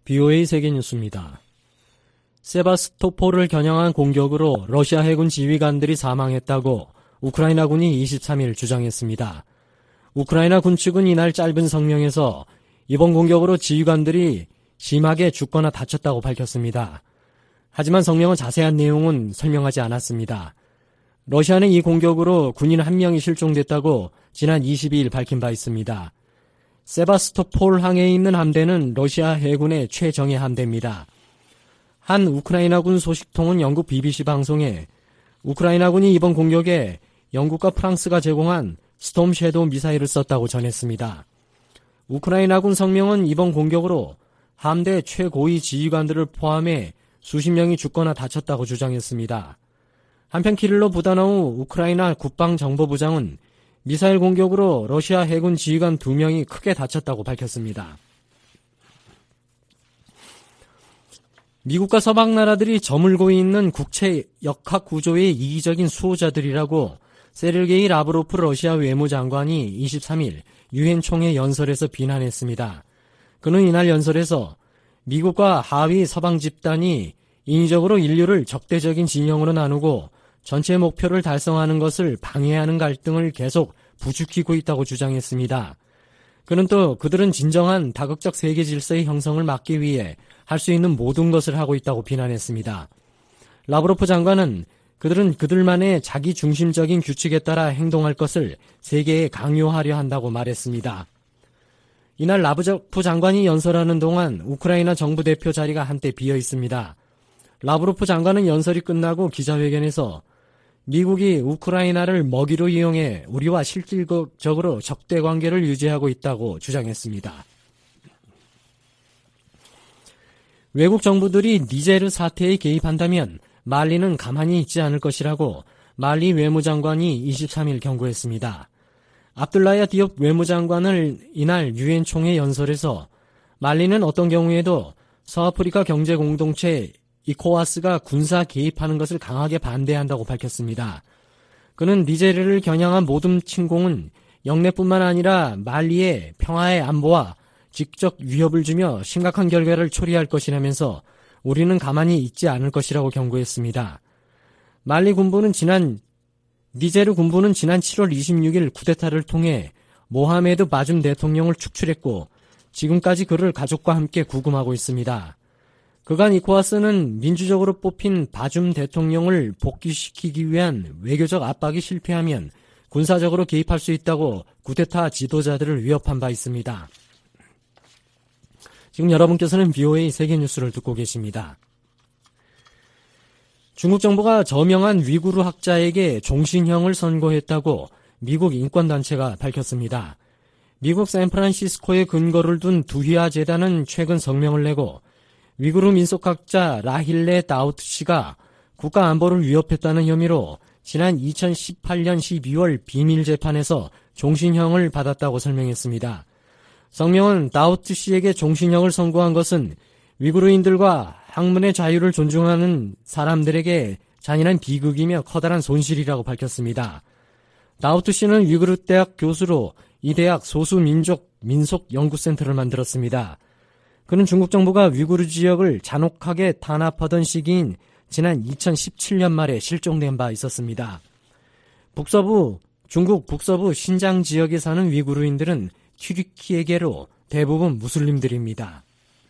BOA 세계뉴스입니다. 세바스토폴을 겨냥한 공격으로 러시아 해군 지휘관들이 사망했다고 우크라이나군이 23일 주장했습니다. 우크라이나 군 측은 이날 짧은 성명에서 이번 공격으로 지휘관들이 심하게 죽거나 다쳤다고 밝혔습니다. 하지만 성명은 자세한 내용은 설명하지 않았습니다. 러시아는 이 공격으로 군인 1명이 실종됐다고 지난 22일 밝힌 바 있습니다. 세바스토폴 항에 있는 함대는 러시아 해군의 최정예 함대입니다. 한 우크라이나군 소식통은 영국 BBC 방송에 우크라이나군이 이번 공격에 영국과 프랑스가 제공한 스톰 섀도우 미사일을 썼다고 전했습니다. 우크라이나군 성명은 이번 공격으로 함대 최고위 지휘관들을 포함해 수십 명이 죽거나 다쳤다고 주장했습니다. 한편 키릴로 부다노우 우크라이나 국방정보부장은 미사일 공격으로 러시아 해군 지휘관 2명이 크게 다쳤다고 밝혔습니다. 미국과 서방 나라들이 저물고 있는 국제 역학 구조의 이기적인 수호자들이라고 세르게이 라브로프 러시아 외무장관이 23일 유엔 총회 연설에서 비난했습니다. 그는 이날 연설에서 미국과 하위 서방 집단이 인위적으로 인류를 적대적인 진영으로 나누고 전체 목표를 달성하는 것을 방해하는 갈등을 계속 부추기고 있다고 주장했습니다. 그는 또 그들은 진정한 다극적 세계 질서의 형성을 막기 위해 할 수 있는 모든 것을 하고 있다고 비난했습니다. 라브로프 장관은 그들은 그들만의 자기 중심적인 규칙에 따라 행동할 것을 세계에 강요하려 한다고 말했습니다. 이날 라브로프 장관이 연설하는 동안 우크라이나 정부 대표 자리가 한때 비어 있습니다. 라브로프 장관은 연설이 끝나고 기자회견에서 미국이 우크라이나를 먹이로 이용해 우리와 실질적으로 적대 관계를 유지하고 있다고 주장했습니다. 외국 정부들이 니제르 사태에 개입한다면 말리는 가만히 있지 않을 것이라고 말리 외무장관이 23일 경고했습니다. 압둘라야 디옵 외무장관을 이날 유엔 총회 연설에서 말리는 어떤 경우에도 서아프리카 경제 공동체 이코와스가 군사 개입하는 것을 강하게 반대한다고 밝혔습니다. 그는 니제르를 겨냥한 모든 침공은 영내뿐만 아니라 말리의 평화의 안보와 직접 위협을 주며 심각한 결과를 초래할 것이라면서 우리는 가만히 있지 않을 것이라고 경고했습니다. 니제르 군부는 지난 7월 26일 쿠데타를 통해 모하메드 바줌 대통령을 축출했고 지금까지 그를 가족과 함께 구금하고 있습니다. 그간 이코와스는 민주적으로 뽑힌 바줌 대통령을 복귀시키기 위한 외교적 압박이 실패하면 군사적으로 개입할 수 있다고 쿠데타 지도자들을 위협한 바 있습니다. 지금 여러분께서는 BOA 세계뉴스를 듣고 계십니다. 중국 정부가 저명한 위구르 학자에게 종신형을 선고했다고 미국 인권단체가 밝혔습니다. 미국 샌프란시스코에 근거를 둔 두휘아 재단은 최근 성명을 내고 위구르 민속학자 라힐레 다우트 씨가 국가 안보를 위협했다는 혐의로 지난 2018년 12월 비밀 재판에서 종신형을 받았다고 설명했습니다. 성명은 다우트 씨에게 종신형을 선고한 것은 위구르인들과 학문의 자유를 존중하는 사람들에게 잔인한 비극이며 커다란 손실이라고 밝혔습니다. 다우트 씨는 위구르 대학 교수로 이 대학 소수민족 민속연구센터를 만들었습니다. 그는 중국 정부가 위구르 지역을 잔혹하게 탄압하던 시기인 지난 2017년 말에 실종된 바 있었습니다. 중국 북서부 신장 지역에 사는 위구르인들은 튀르키예계로 대부분 무슬림들입니다.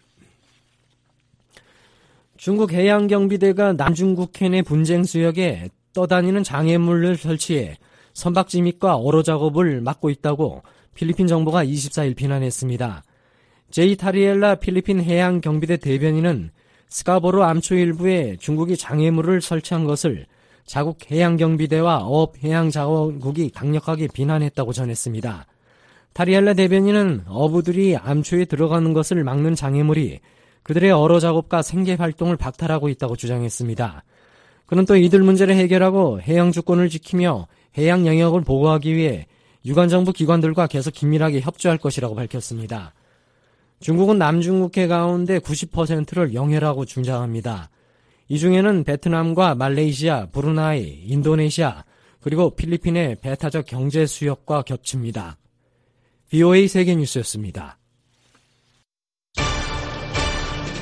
중국 해양경비대가 남중국해 내 분쟁 수역에 떠다니는 장애물을 설치해 선박지 밑과 어로 작업을 맡고 있다고 필리핀 정부가 24일 비난했습니다. 제이 타리엘라 필리핀 해양경비대 대변인은 스카보로 암초 일부에 중국이 장애물을 설치한 것을 자국 해양경비대와 어업해양자원국이 강력하게 비난했다고 전했습니다. 타리엘라 대변인은 어부들이 암초에 들어가는 것을 막는 장애물이 그들의 어로 작업과 생계 활동을 박탈하고 있다고 주장했습니다. 그는 또 이들 문제를 해결하고 해양 주권을 지키며 해양 영역을 보호하기 위해 유관 정부 기관들과 계속 긴밀하게 협조할 것이라고 밝혔습니다. 중국은 남중국해 가운데 90%를 영해라고 주장합니다. 이 중에는 베트남과 말레이시아, 브루나이, 인도네시아, 그리고 필리핀의 배타적 경제 수역과 겹칩니다. BOA 세계뉴스였습니다.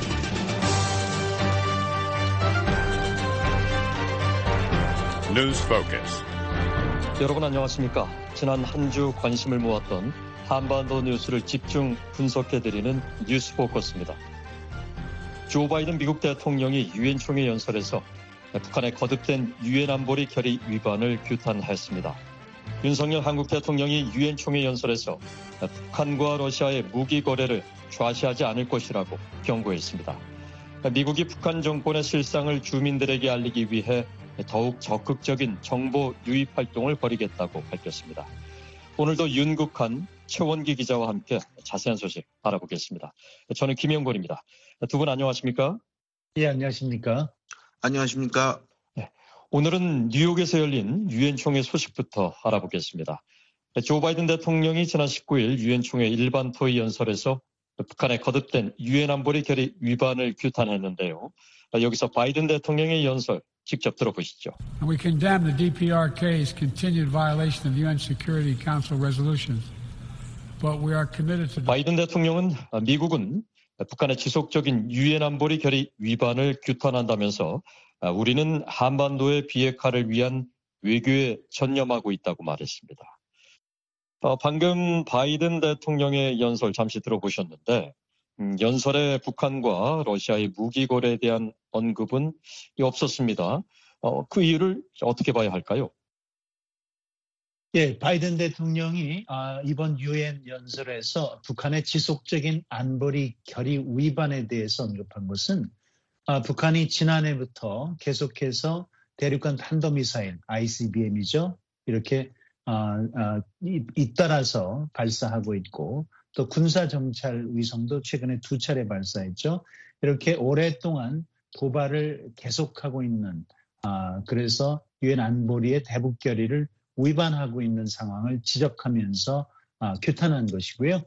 News Focus. 여러분 안녕하십니까? 지난 한 주 관심을 모았던 한반도 뉴스를 집중 분석해드리는 뉴스 포커스입니다. 조 바이든 미국 대통령이 유엔 총회 연설에서 북한의 거듭된 유엔 안보리 결의 위반을 규탄했습니다. 윤석열 한국 대통령이 유엔 총회 연설에서 북한과 러시아의 무기 거래를 좌시하지 않을 것이라고 경고했습니다. 미국이 북한 정권의 실상을 주민들에게 알리기 위해 더욱 적극적인 정보 유입 활동을 벌이겠다고 밝혔습니다. 오늘도 윤국한, 최원기 기자와 함께 자세한 소식 알아보겠습니다. 저는 김영권입니다. 두 분 안녕하십니까? 예, 안녕하십니까? 안녕하십니까? 네, 오늘은 뉴욕에서 열린 유엔 총회 소식부터 알아보겠습니다. 조 바이든 대통령이 지난 19일 유엔 총회 일반 토의 연설에서 북한의 거듭된 유엔 안보리 결의 위반을 규탄했는데요. 여기서 바이든 대통령의 연설 직접 들어보시죠. We condemn the DPRK's continued violation of UN Security Council resolutions, but we are committed to. 바이든 대통령은 미국은 북한의 지속적인 유엔 안보리 결의 위반을 규탄한다면서 우리는 한반도의 비핵화를 위한 외교에 전념하고 있다고 말했습니다. 방금 바이든 대통령의 연설 잠시 들어보셨는데 연설에 북한과 러시아의 무기 거래에 대한 언급은 없었습니다. 그 이유를 어떻게 봐야 할까요? 예, 바이든 대통령이 이번 유엔 연설에서 북한의 지속적인 안보리 결의 위반에 대해서 언급한 것은 북한이 지난해부터 계속해서 대륙간 탄도미사일 ICBM이죠. 이렇게 잇따라서 발사하고 있고 또 군사정찰 위성도 최근에 2차례 발사했죠. 이렇게 오랫동안 도발을 계속하고 있는 그래서 유엔 안보리의 대북 결의를 위반하고 있는 상황을 지적하면서 규탄한 것이고요.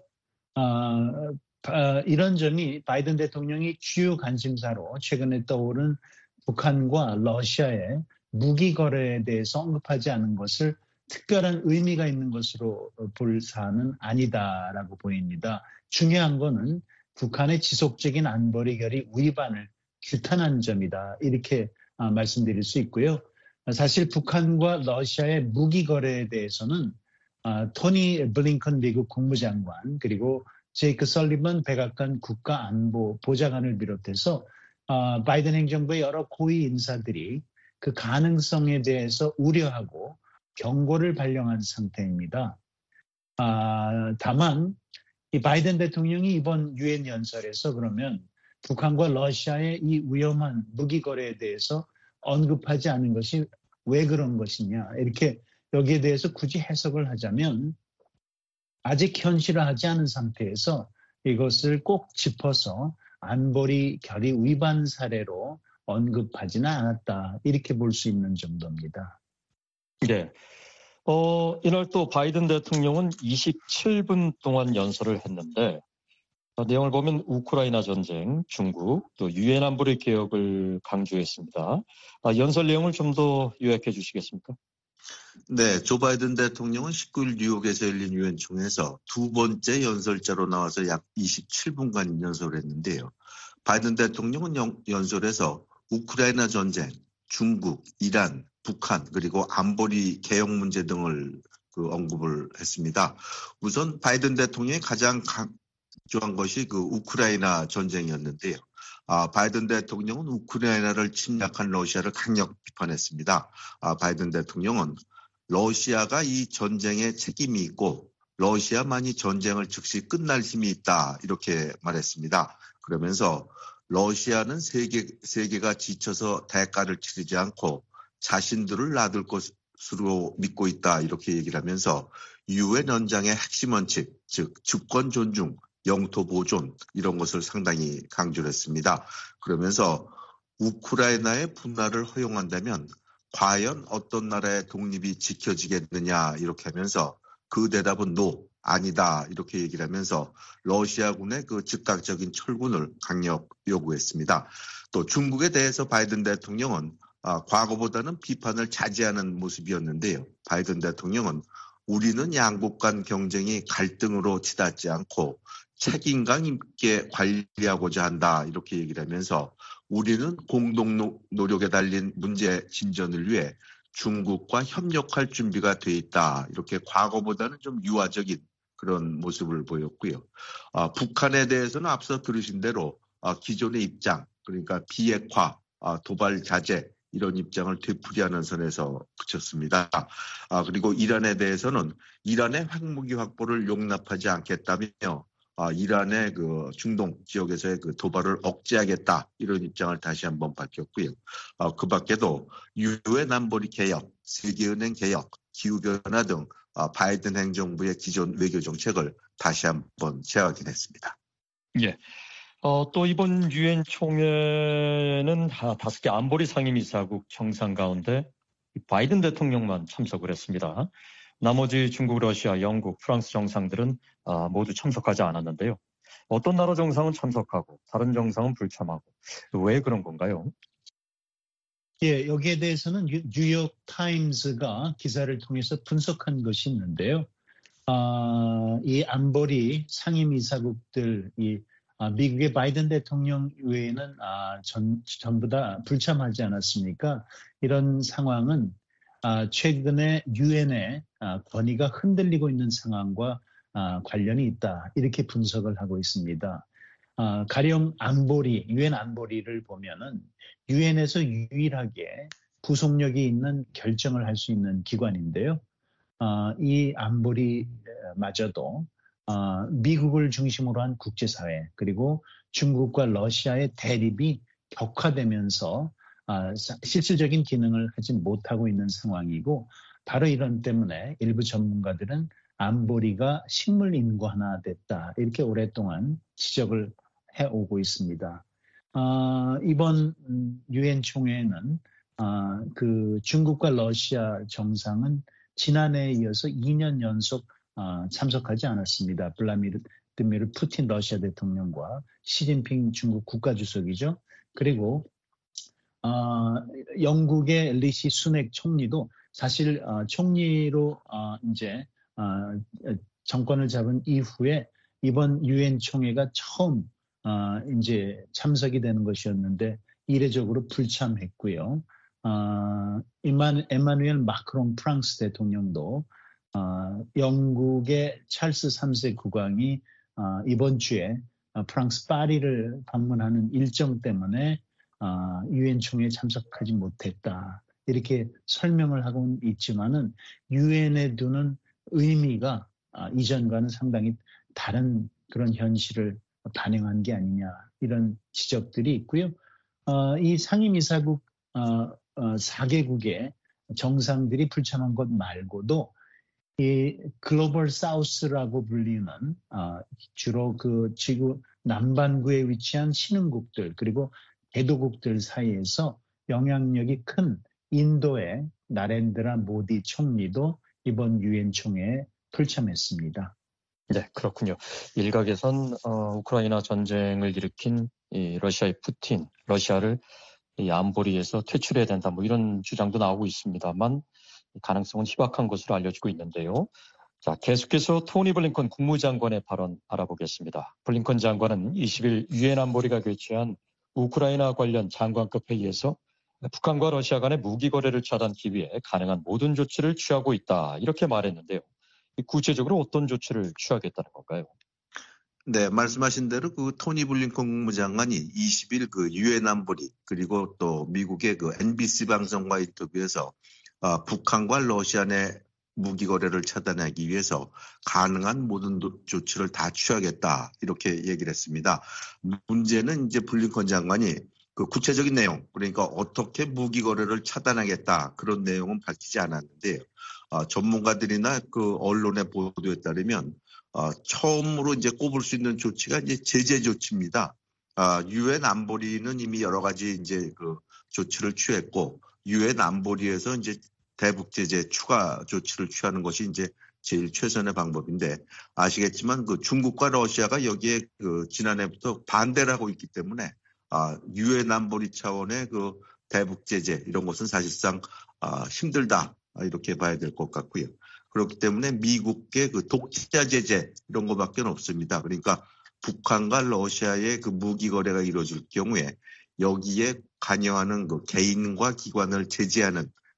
이런 점이 바이든 대통령이 주요 관심사로 최근에 떠오른 북한과 러시아의 무기 거래에 대해서 언급하지 않은 것을 특별한 의미가 있는 것으로 볼 사안은 아니다라고 보입니다. 중요한 거는 북한의 지속적인 안보리 결의 위반을 규탄한 점이다. 이렇게 말씀드릴 수 있고요. 사실 북한과 러시아의 무기 거래에 대해서는 토니 블링컨 미국 국무장관 그리고 제이크 설리번 백악관 국가안보 보좌관을 비롯해서 바이든 행정부의 여러 고위 인사들이 그 가능성에 대해서 우려하고 경고를 발령한 상태입니다. 다만 이 바이든 대통령이 이번 유엔 연설에서 그러면 북한과 러시아의 이 위험한 무기 거래에 대해서 언급하지 않은 것이 왜 그런 것이냐 이렇게 여기에 대해서 굳이 해석을 하자면 아직 현실화하지 않은 상태에서 이것을 꼭 짚어서 안보리 결의 위반 사례로 언급하지는 않았다 이렇게 볼 수 있는 정도입니다. 네. 이날 또 바이든 대통령은 27분 동안 연설을 했는데 내용을 보면 우크라이나 전쟁, 중국, 또 유엔 안보리 개혁을 강조했습니다. 연설 내용을 좀 더 요약해 주시겠습니까? 네, 조 바이든 대통령은 19일 뉴욕에서 열린 유엔 총회에서 두 번째 연설자로 나와서 약 27분간 연설을 했는데요. 바이든 대통령은 연설에서 우크라이나 전쟁, 중국, 이란, 북한 그리고 안보리 개혁 문제 등을 언급을 했습니다. 우선 바이든 대통령이 가장 강조한 것이 우크라이나 전쟁이었는데요. 바이든 대통령은 우크라이나를 침략한 러시아를 강력 비판했습니다. 바이든 대통령은 러시아가 이 전쟁에 책임이 있고 러시아만이 전쟁을 즉시 끝날 힘이 있다 이렇게 말했습니다. 그러면서 러시아는 세계가 지쳐서 대가를 치르지 않고 자신들을 놔둘 것으로 믿고 있다 이렇게 얘기를 하면서 유엔 연장의 핵심 원칙, 즉 주권 존중, 영토 보존 이런 것을 상당히 강조를 했습니다. 그러면서 우크라이나의 분화를 허용한다면 과연 어떤 나라의 독립이 지켜지겠느냐 이렇게 하면서 그 대답은 노, 아니다 이렇게 얘기를 하면서 러시아군의 그 즉각적인 철군을 강력 요구했습니다. 또 중국에 대해서 바이든 대통령은 과거보다는 비판을 자제하는 모습이었는데요. 바이든 대통령은 우리는 양국 간 경쟁이 갈등으로 치닫지 않고 책임감 있게 관리하고자 한다 이렇게 얘기를 하면서 우리는 공동 노력에 달린 문제 진전을 위해 중국과 협력할 준비가 돼 있다. 이렇게 과거보다는 좀 유화적인 그런 모습을 보였고요. 북한에 대해서는 앞서 들으신 대로 기존의 입장, 그러니까 비핵화, 도발 자제 이런 입장을 되풀이하는 선에서 그쳤습니다. 그리고 이란에 대해서는 이란의 핵무기 확보를 용납하지 않겠다며 이란의 그 중동 지역에서의 그 도발을 억제하겠다 이런 입장을 다시 한번 밝혔고요. 그 밖에도 유엔 안보리 개혁, 세계은행 개혁, 기후변화 등 바이든 행정부의 기존 외교 정책을 다시 한번 재확인했습니다. 예. 또 이번 유엔 총회는 5개 안보리 상임이사국 정상 가운데 바이든 대통령만 참석을 했습니다. 나머지 중국, 러시아, 영국, 프랑스 정상들은 모두 참석하지 않았는데요. 어떤 나라 정상은 참석하고 다른 정상은 불참하고 왜 그런 건가요? 예, 여기에 대해서는 뉴욕 타임스가 기사를 통해서 분석한 것이 있는데요. 이 안보리 상임이사국들, 미국의 바이든 대통령 외에는 전부 다 불참하지 않았습니까? 이런 상황은 최근에 유엔의 권위가 흔들리고 있는 상황과 관련이 있다. 이렇게 분석을 하고 있습니다. 가령 안보리, 유엔 안보리를 보면은 유엔에서 유일하게 구속력이 있는 결정을 할 수 있는 기관인데요. 이 안보리마저도 미국을 중심으로 한 국제사회 그리고 중국과 러시아의 대립이 격화되면서 실질적인 기능을 하지 못하고 있는 상황이고 바로 이런 때문에 일부 전문가들은 안보리가 식물 인구 하나 됐다 이렇게 오랫동안 지적을 해오고 있습니다. 이번 유엔 총회에는 그 중국과 러시아 정상은 지난해에 이어서 2년 연속 참석하지 않았습니다. 블라디미르 푸틴 러시아 대통령과 시진핑 중국 국가주석이죠. 그리고 영국의 리시 수넥 총리도 사실 총리로 이제 정권을 잡은 이후에 이번 유엔 총회가 처음 이제 참석이 되는 것이었는데 이례적으로 불참했고요. 에마누엘 마크롱 프랑스 대통령도 영국의 찰스 3세 국왕이 이번 주에 프랑스 파리를 방문하는 일정 때문에 유엔 총회에 참석하지 못했다. 이렇게 설명을 하고는 있지만은 유엔에 두는 의미가 이전과는 상당히 다른 그런 현실을 반영한 게 아니냐 이런 지적들이 있고요. 이 상임이사국 4개국의 정상들이 불참한 것 말고도 이 글로벌 사우스라고 불리는 주로 그 지구 남반구에 위치한 신흥국들 그리고 개도국들 사이에서 영향력이 큰 인도의 나렌드라 모디 총리도 이번 유엔 총회에 불참했습니다. 네, 그렇군요. 일각에선 우크라이나 전쟁을 일으킨 이 러시아의 푸틴, 러시아를 이 안보리에서 퇴출해야 된다, 뭐 이런 주장도 나오고 있습니다만 가능성은 희박한 것으로 알려지고 있는데요. 자, 계속해서 토니 블링컨 국무장관의 발언 알아보겠습니다. 블링컨 장관은 20일 유엔 안보리가 개최한 우크라이나 관련 장관급 회의에서 북한과 러시아 간의 무기 거래를 차단하기 위해 가능한 모든 조치를 취하고 있다, 이렇게 말했는데요. 구체적으로 어떤 조치를 취하겠다는 건가요? 네, 말씀하신 대로 그 토니 블링컨 국무장관이 20일 그 유엔 안보리 그리고 또 미국의 그 NBC 방송과 인터뷰에서 북한과 러시아 내 무기 거래를 차단하기 위해서 가능한 모든 조치를 다 취하겠다 이렇게 얘기를 했습니다. 문제는 이제 블링컨 장관이 그 구체적인 내용, 그러니까 어떻게 무기 거래를 차단하겠다 그런 내용은 밝히지 않았는데요. 전문가들이나 그 언론의 보도에 따르면 처음으로 이제 꼽을 수 있는 조치가 이제 제재 조치입니다. 유엔 안보리는 이미 여러 가지 이제 그 조치를 취했고 유엔 안보리에서 이제 대북 제재 추가 조치를 취하는 것이 이제 제일 최선의 방법인데 아시겠지만 그 중국과 러시아가 여기에 그 지난해부터 반대를 하고 있기 때문에 유엔 안보리 차원의 그 대북 제재 이런 것은 사실상 힘들다 이렇게 봐야 될 것 같고요. 그렇기 때문에 미국의 그 독자 제재 이런 것밖에 없습니다. 그러니까 북한과 러시아의 그 무기 거래가 이루어질 경우에 여기에 관여하는 그 개인과 기관을 제재하는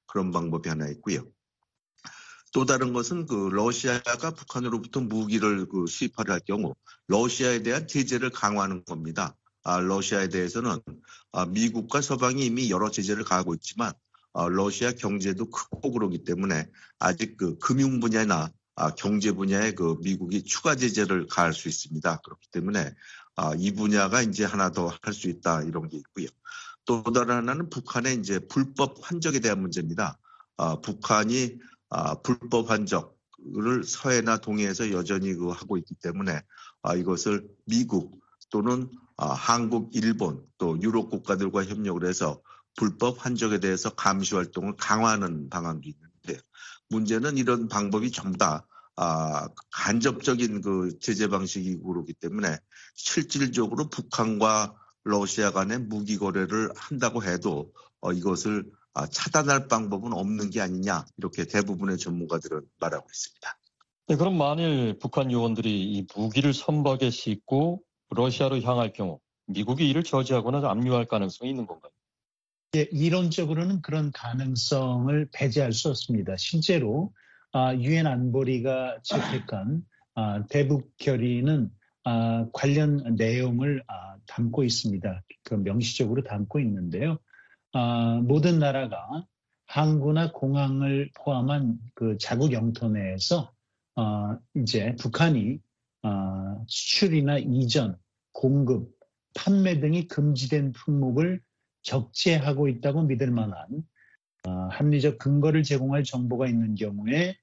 그런 방법이 하나 있고요. 또 다른 것은 러시아가 북한으로부터 무기를 수입하려 할 경우 러시아에 대한 제재를 강화하는 겁니다. 러시아에 대해서는 미국과 서방이 이미 여러 제재를 가하고 있지만 러시아 경제도 크고 그러기 때문에 아직 금융 분야나 경제 분야에 미국이 추가 제재를 가할 수 있습니다. 그렇기 때문에 이 분야가 이제 하나 더 할 수 있다 이런 게 있고요. 또 다른 하나는 북한의 이제 불법 환적에 대한 문제입니다. 북한이 불법 환적을 서해나 동해에서 여전히 하고 있기 때문에 이것을 미국 또는 한국, 일본 또 유럽 국가들과 협력을 해서 불법 환적에 대해서 감시 활동을 강화하는 방안도 있는데 문제는 이런 방법이 전부 다 간접적인 제재 방식이고 그렇기 때문에 실질적으로 북한과 러시아 간의 무기 거래를 한다고 해도 이것을 차단할 방법은 없는 게 아니냐 이렇게 대부분의 전문가들은 말하고 있습니다. 네, 그럼 만일 북한 요원들이 이 무기를 선박에 싣고 러시아로 향할 경우 미국이 이를 저지하거나 압류할 가능성이 있는 건가요? 예, 이론적으로는 그런 가능성을 배제할 수 없습니다. 실제로 유엔 안보리가 채택한 대북 결의는 관련 내용을 담고 있습니다. 명시적으로 담고 있는데요. 모든 나라가 항구나 공항을 포함한 자국 영토 내에서 이제 북한이 수출이나 이전, 공급, 판매 등이 금지된 품목을 적재하고 있다고 믿을 만한 합리적 근거를 제공할 정보가 있는 경우에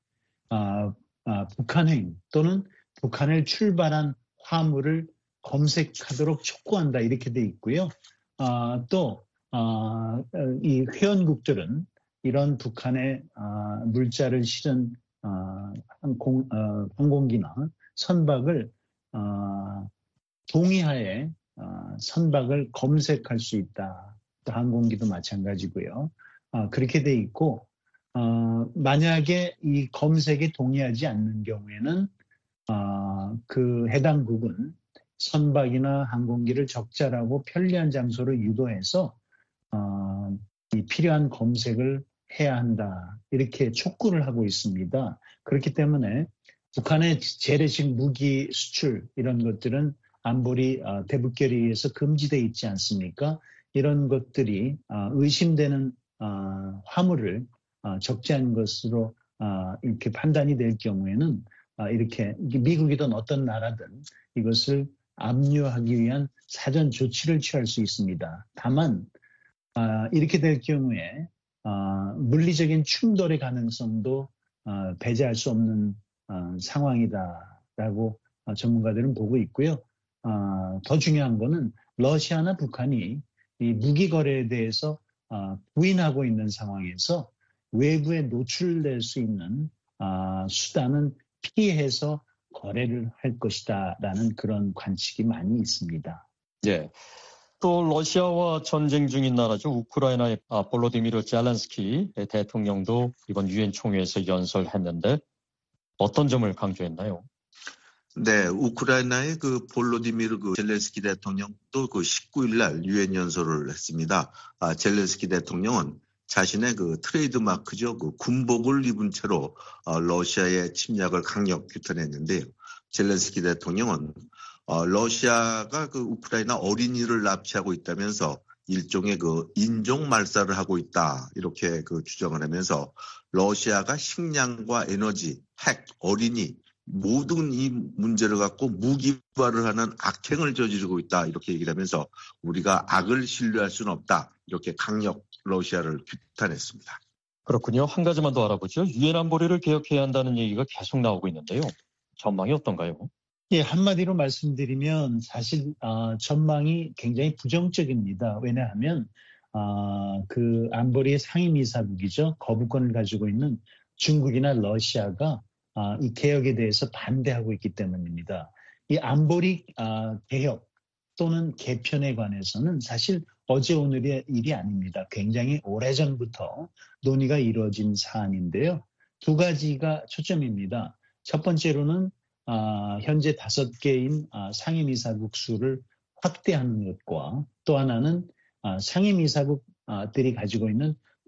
북한행 또는 북한을 출발한 화물을 검색하도록 촉구한다 이렇게 돼 있고요. 또 이 회원국들은 이런 북한의 물자를 실은 항공기나 선박을 동의하에 선박을 검색할 수 있다. 또 항공기도 마찬가지고요. 그렇게 돼 있고 만약에 이 검색에 동의하지 않는 경우에는 그 해당국은 선박이나 항공기를 적절하고 편리한 장소로 유도해서 이 필요한 검색을 해야 한다. 이렇게 촉구를 하고 있습니다. 그렇기 때문에 북한의 재래식 무기 수출 이런 것들은 안보리 대북결의에서 금지되어 있지 않습니까? 이런 것들이 의심되는 화물을 적재한 것으로 이렇게 판단이 될 경우에는 이렇게 미국이든 어떤 나라든 이것을 압류하기 위한 사전 조치를 취할 수 있습니다. 다만 이렇게 될 경우에 물리적인 충돌의 가능성도 배제할 수 없는 상황이다라고 전문가들은 보고 있고요. 더 중요한 거는 러시아나 북한이 이 무기 거래에 대해서 부인하고 있는 상황에서 외부에 노출될 수 있는 수단은 피해서 거래를 할 것이다라는 그런 관측이 많이 있습니다. 예. 또 러시아와 전쟁 중인 나라죠. 우크라이나의 볼로디미르 젤렌스키 대통령도 이번 유엔 총회에서 연설했는데 어떤 점을 강조했나요? 네, 우크라이나의 볼로디미르 젤렌스키 대통령도 19일 날 유엔 연설을 했습니다. 젤렌스키 대통령은 자신의 트레이드 마크죠. 군복을 입은 채로 러시아의 침략을 강력 규탄했는데요. 젤렌스키 대통령은 러시아가 우크라이나 어린이를 납치하고 있다면서 일종의 인종 말살을 하고 있다 이렇게 주장을 하면서 러시아가 식량과 에너지, 핵, 어린이 모든 이 문제를 갖고 무기화를 하는 악행을 저지르고 있다 이렇게 얘기를 하면서 우리가 악을 신뢰할 수는 없다 이렇게 강력 러시아를 규탄했습니다. 그렇군요. 한 가지만 더 알아보죠. 유엔 안보리를 개혁해야 한다는 얘기가 계속 나오고 있는데요. 전망이 어떤가요? 예, 한마디로 말씀드리면 사실 전망이 굉장히 부정적입니다. 왜냐하면 그 안보리의 상임이사국이죠. 거부권을 가지고 있는 중국이나 러시아가 이 개혁에 대해서 반대하고 있기 때문입니다. 이 안보리 개혁 또는 개편에 관해서는 사실 어제 오늘의 일이 아닙니다. 굉장히 오래전부터 논의가 이루어진 사안인데요. 두 가지가 초점입니다. 첫 번째로는 현재 5개인 상임이사국 수를 확대하는 것과 또 하나는 상임이사국들이 가지고 있는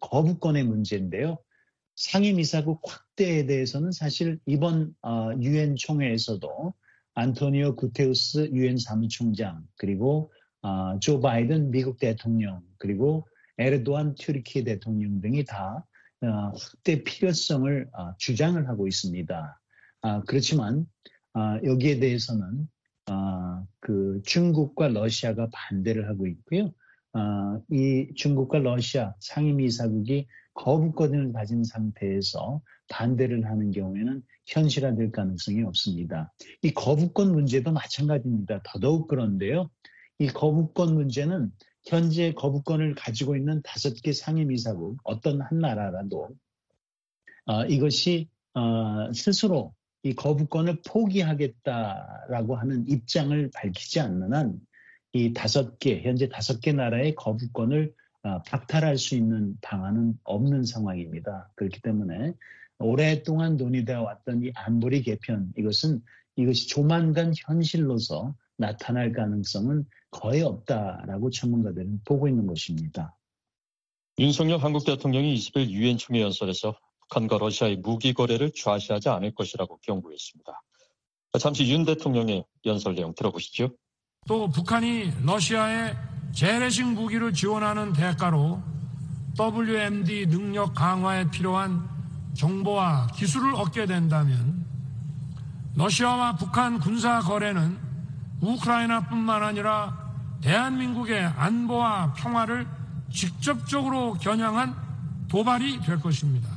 거부권의 문제인데요. 상임이사국 확대에 대해서는 사실 이번 유엔 총회에서도 안토니오 구테우스 유엔 사무총장 그리고 조 바이든 미국 대통령 그리고 에르도안 튀르키 대통령 등이 다 확대 필요성을 주장을 하고 있습니다. 그렇지만 여기에 대해서는 그 중국과 러시아가 반대를 하고 있고요. 이 중국과 러시아 상임이사국이 거부권을 가진 상태에서 반대를 하는 경우에는 현실화될 가능성이 없습니다. 이 거부권 문제도 마찬가지입니다. 더더욱 그런데요. 이 거부권 문제는 현재 거부권을 가지고 있는 5개 상임이사국 어떤 한 나라라도 이것이 스스로 이 거부권을 포기하겠다라고 하는 입장을 밝히지 않는 한 이 현재 5개 나라의 거부권을 박탈할 수 있는 방안은 없는 상황입니다. 그렇기 때문에 오랫동안 논의되어 왔던 이 안보리 개편 이것이 조만간 현실로서 나타날 가능성은 거의 없다라고 전문가들은 보고 있는 것입니다. 윤석열 한국 대통령이 20일 유엔 총회 연설에서 북한과 러시아의 무기 거래를 좌시하지 않을 것이라고 경고했습니다. 잠시 윤 대통령의 연설 내용 들어보시죠. 또 북한이 러시아에 재래식 무기를 지원하는 대가로 WMD 능력 강화에 필요한 정보와 기술을 얻게 된다면 러시아와 북한 군사 거래는 우크라이나뿐만 아니라 대한민국의 안보와 평화를 직접적으로 겨냥한 도발이 될 것입니다.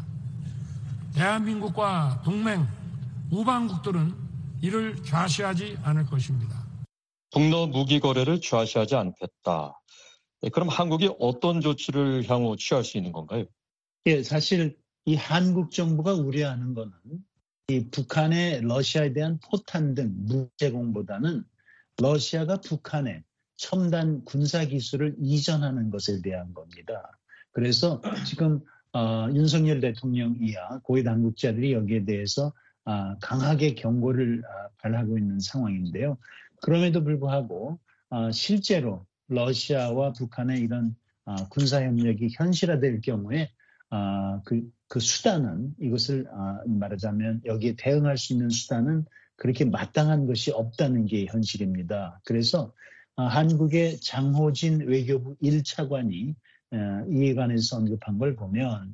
대한민국과 동맹, 우방국들은 이를 좌시하지 않을 것입니다. 북러 무기 거래를 좌시하지 않겠다. 그럼 한국이 어떤 조치를 향후 취할 수 있는 건가요? 예, 사실 이 한국 정부가 우려하는 것은 이 북한의 러시아에 대한 포탄 등 무기 제공보다는 러시아가 북한에 첨단 군사 기술을 이전하는 것에 대한 겁니다. 그래서 지금 윤석열 대통령 이하 고위 당국자들이 여기에 대해서 강하게 경고를 발하고 있는 상황인데요. 그럼에도 불구하고 실제로 러시아와 북한의 이런 군사 협력이 현실화될 경우에 그 수단은 이것을 말하자면 여기에 대응할 수 있는 수단은 그렇게 마땅한 것이 없다는 게 현실입니다. 그래서 한국의 장호진 외교부 1차관이 이에 관해서 언급한 걸 보면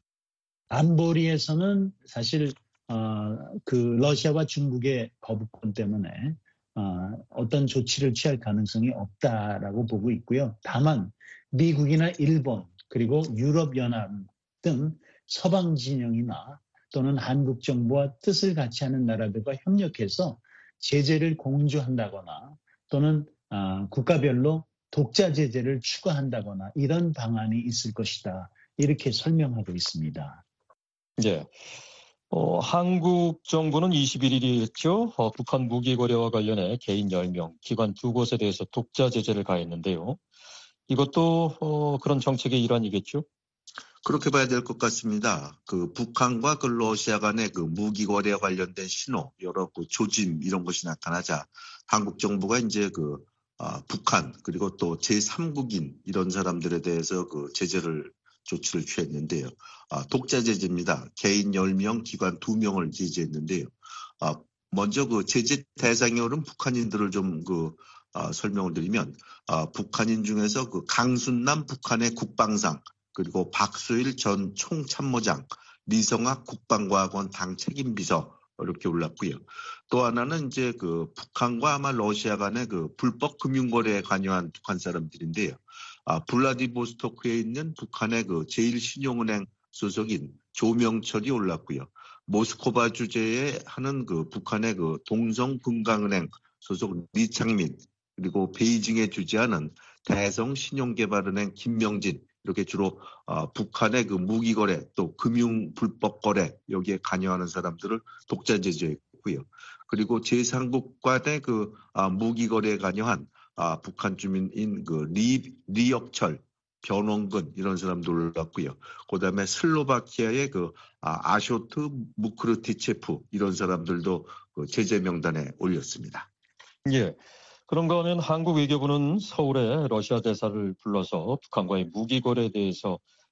안보리에서는 사실 그 러시아와 중국의 거부권 때문에 어떤 조치를 취할 가능성이 없다라고 보고 있고요. 다만 미국이나 일본 그리고 유럽연합 등 서방 진영이나 또는 한국 정부와 뜻을 같이 하는 나라들과 협력해서 제재를 공조한다거나 또는 국가별로 독자 제재를 추가한다거나 이런 방안이 있을 것이다. 이렇게 설명하고 있습니다. 네. 한국 정부는 21일이었죠. 북한 무기 거래와 관련해 개인 10명, 기관 2곳에 대해서 독자 제재를 가했는데요. 이것도 그런 정책의 일환이겠죠? 그렇게 봐야 될 것 같습니다. 그 북한과 그 러시아 간의 그 무기 거래와 관련된 신호, 여러 그 조짐 이런 것이 나타나자 한국 정부가 이제 그 북한 그리고 또 제3국인 이런 사람들에 대해서 그 조치를 취했는데요. 독자 제재입니다. 개인 10명, 기관 2명을 제재했는데요. 먼저 그 제재 대상에 오른 북한인들을 좀 설명을 드리면 북한인 중에서 그 강순남 북한의 국방상 그리고 박수일 전 총참모장, 리성학 국방과학원 당 책임비서 이렇게 올랐고요. 또 하나는 이제 그 북한과 아마 러시아 간의 그 불법 금융거래에 관여한 북한 사람들인데요. 블라디보스토크에 있는 북한의 그 제1신용은행 소속인 조명철이 올랐고요. 모스코바 주재에 하는 그 북한의 그 동성금강은행 소속 리창민 그리고 베이징에 주재하는 대성신용개발은행 김명진 이렇게 주로 북한의 그 무기거래 또 금융 불법 거래 여기에 관여하는 사람들을 독자 제재했고요. 그리고 제3국 간의 그 무기거래에 관여한 북한 주민인 그 리역철, 변원근 이런 사람도 올랐고요. 그다음에 슬로바키아의 그 아쇼트 무크르티체프 이런 사람들도 그 제재 명단에 올렸습니다. 예. 그런가 하면 한국 외교부는 서울에 러시아 대사를 불러서 북한과의 무기 거래에 대해서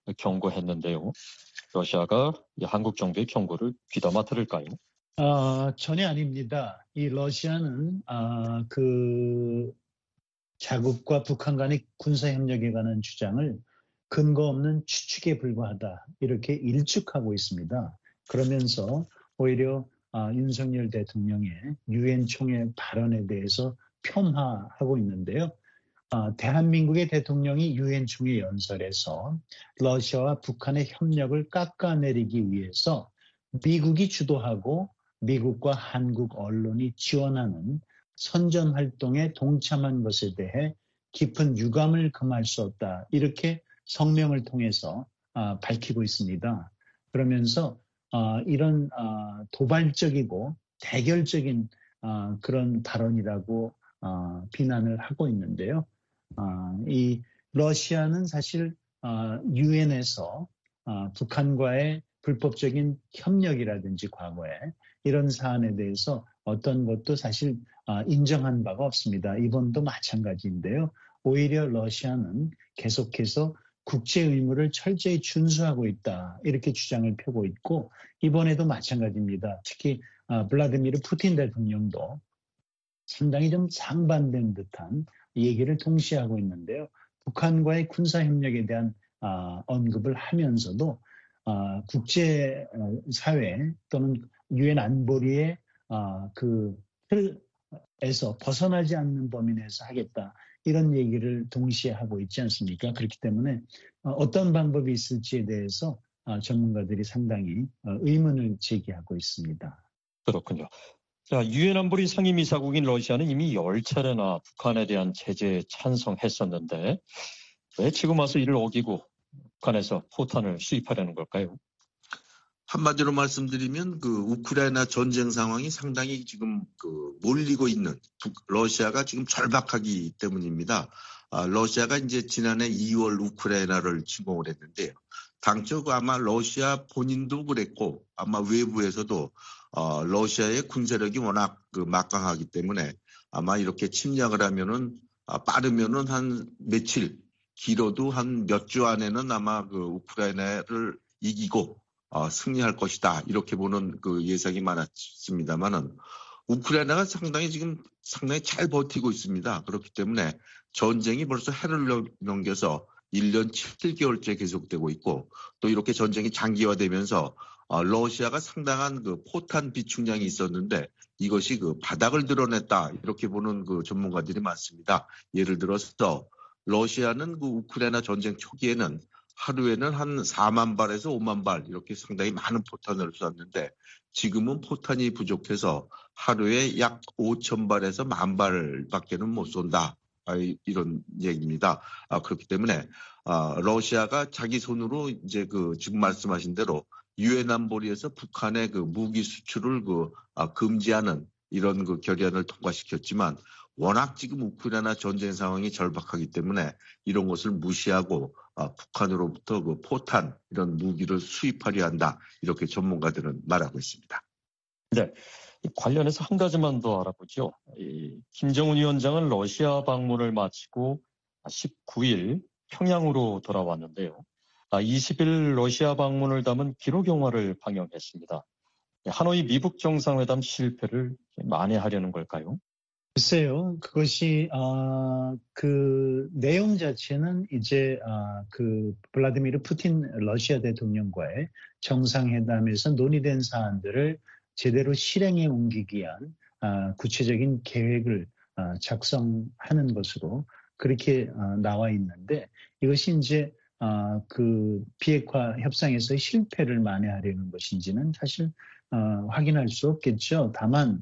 경고했는데요. 러시아가 이 한국 정부의 경고를 귀담아 들을까요? 전혀 아닙니다. 이 러시아는 그 자국과 북한 간의 군사협력에 관한 주장을 근거 없는 추측에 불과하다 이렇게 일축하고 있습니다. 그러면서 오히려 윤석열 대통령의 유엔 총회 발언에 대해서 폄하하고 있는데요. 대한민국의 대통령이 유엔 총회 연설에서 러시아와 북한의 협력을 깎아내리기 위해서 미국이 주도하고 미국과 한국 언론이 지원하는 선전 활동에 동참한 것에 대해 깊은 유감을 금할 수 없다. 이렇게 성명을 통해서 밝히고 있습니다. 그러면서 이런 도발적이고 대결적인 그런 발언이라고 비난을 하고 있는데요. 이 러시아는 사실 유엔에서 북한과의 불법적인 협력이라든지 과거에 이런 사안에 대해서 어떤 것도 사실 인정한 바가 없습니다. 이번도 마찬가지인데요. 오히려 러시아는 계속해서 국제 의무를 철저히 준수하고 있다. 이렇게 주장을 펴고 있고 이번에도 마찬가지입니다. 특히 블라디미르 푸틴 대통령도 상당히 좀 상반된 듯한 얘기를 동시에 하고 있는데요. 북한과의 군사협력에 대한 언급을 하면서도 국제사회 또는 유엔 안보리의 그 틀에서 벗어나지 않는 범위 내에서 하겠다. 이런 얘기를 동시에 하고 있지 않습니까? 그렇기 때문에 어떤 방법이 있을지에 대해서 전문가들이 상당히 의문을 제기하고 있습니다. 그렇군요. 자, 유엔 안보리 상임이사국인 러시아는 이미 10차례나 북한에 대한 제재에 찬성했었는데 왜 지금 와서 이를 어기고 북한에서 포탄을 수입하려는 걸까요? 한마디로 말씀드리면 그 우크라이나 전쟁 상황이 상당히 지금 몰리고 있는 러시아가 지금 절박하기 때문입니다. 러시아가 이제 지난해 2월 우크라이나를 침공을 했는데요. 당초 아마 러시아 본인도 그랬고 아마 외부에서도 러시아의 군사력이 워낙 막강하기 때문에 아마 이렇게 침략을 하면은 빠르면은 한 며칠, 길어도 한 몇 주 안에는 아마 그 우크라이나를 이기고 승리할 것이다 이렇게 보는 그 예상이 많았습니다만은 우크라이나가 상당히 잘 버티고 있습니다. 그렇기 때문에 전쟁이 벌써 해를 넘겨서 1년 7개월째 계속되고 있고 또 이렇게 전쟁이 장기화되면서 러시아가 상당한 그 포탄 비축량이 있었는데 이것이 그 바닥을 드러냈다 이렇게 보는 그 전문가들이 많습니다. 예를 들어서 러시아는 그 우크라이나 전쟁 초기에는 하루에는 한 4만 발에서 5만 발 이렇게 상당히 많은 포탄을 쐈는데 지금은 포탄이 부족해서 하루에 약 5천 발에서 1만 발밖에는 못 쏜다. 이런 얘기입니다. 그렇기 때문에 러시아가 자기 손으로 이제 지금 말씀하신 대로 유엔 안보리에서 북한의 그 무기 수출을 금지하는 이런 결의안을 통과시켰지만 워낙 지금 우크라이나 전쟁 상황이 절박하기 때문에 이런 것을 무시하고 북한으로부터 그 포탄 이런 무기를 수입하려 한다 이렇게 전문가들은 말하고 있습니다. 네, 관련해서 한 가지만 더 알아보죠. 김정은 위원장은 러시아 방문을 마치고 19일 평양으로 돌아왔는데요. 20일 러시아 방문을 담은 기록 영화를 방영했습니다. 하노이 미북 정상회담 실패를 만회하려는 걸까요? 글쎄요, 그것이 그 내용 자체는 이제 그 블라디미르 푸틴 러시아 대통령과의 정상회담에서 논의된 사안들을 제대로 실행에 옮기기 위한 구체적인 계획을 작성하는 것으로 그렇게 나와 있는데 이것이 이제 그 비핵화 협상에서의 실패를 만회하려는 것인지는 사실 확인할 수 없겠죠. 다만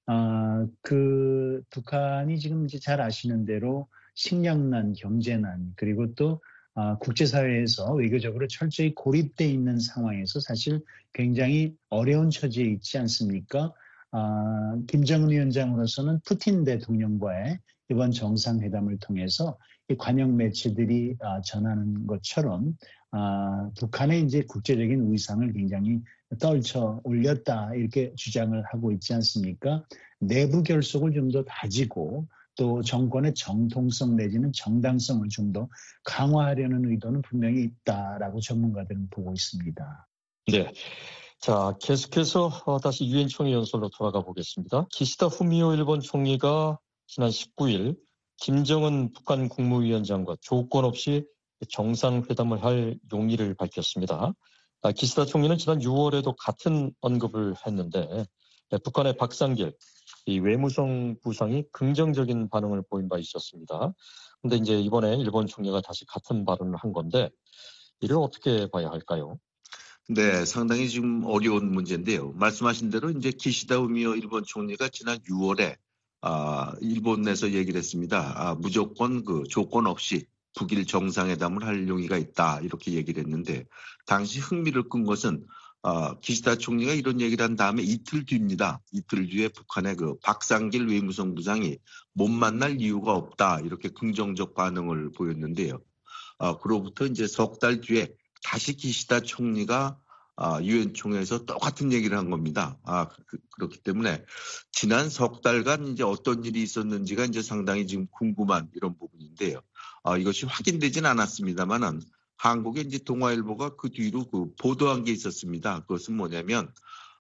그 북한이 지금 이제 잘 아시는 대로 식량난, 경제난, 그리고 또 국제사회에서 외교적으로 철저히 고립돼 있는 상황에서 사실 굉장히 어려운 처지에 있지 않습니까? 김정은 위원장으로서는 푸틴 대통령과의 이번 정상회담을 통해서 이 관영 매체들이 전하는 것처럼 북한의 이제 국제적인 위상을 굉장히 떨쳐 올렸다 이렇게 주장을 하고 있지 않습니까? 내부 결속을 좀 더 다지고 또 정권의 정통성 내지는 정당성을 좀 더 강화하려는 의도는 분명히 있다라고 전문가들은 보고 있습니다. 네. 자, 계속해서 다시 유엔 총회 연설로 돌아가 보겠습니다. 기시다 후미오 일본 총리가 지난 19일 김정은 북한 국무위원장과 조건 없이 정상회담을 할 용의를 밝혔습니다. 기시다 총리는 지난 6월에도 같은 언급을 했는데 북한의 박상길 이 외무성 부상이 긍정적인 반응을 보인 바 있었습니다. 그런데 이제 이번에 일본 총리가 다시 같은 발언을 한 건데 이를 어떻게 봐야 할까요? 네, 상당히 지금 어려운 문제인데요. 말씀하신 대로 이제 기시다 후미오 일본 총리가 지난 6월에 일본 내에서 얘기를 했습니다. 무조건 그 조건 없이 북일 정상회담을 할 용의가 있다 이렇게 얘기를 했는데 당시 흥미를 끈 것은 기시다 총리가 이런 얘기를 한 다음에 이틀 뒤입니다. 이틀 뒤에 북한의 그 박상길 외무성 부장이 못 만날 이유가 없다 이렇게 긍정적 반응을 보였는데요. 그로부터 이제 석 달 뒤에 다시 기시다 총리가 유엔 총회에서 똑같은 얘기를 한 겁니다. 그렇기 때문에 지난 석 달간 이제 어떤 일이 있었는지가 이제 상당히 지금 궁금한 이런 부분인데요. 이것이 확인되진 않았습니다만은 한국의 이제 동아일보가 그 뒤로 그 보도한 게 있었습니다. 그것은 뭐냐면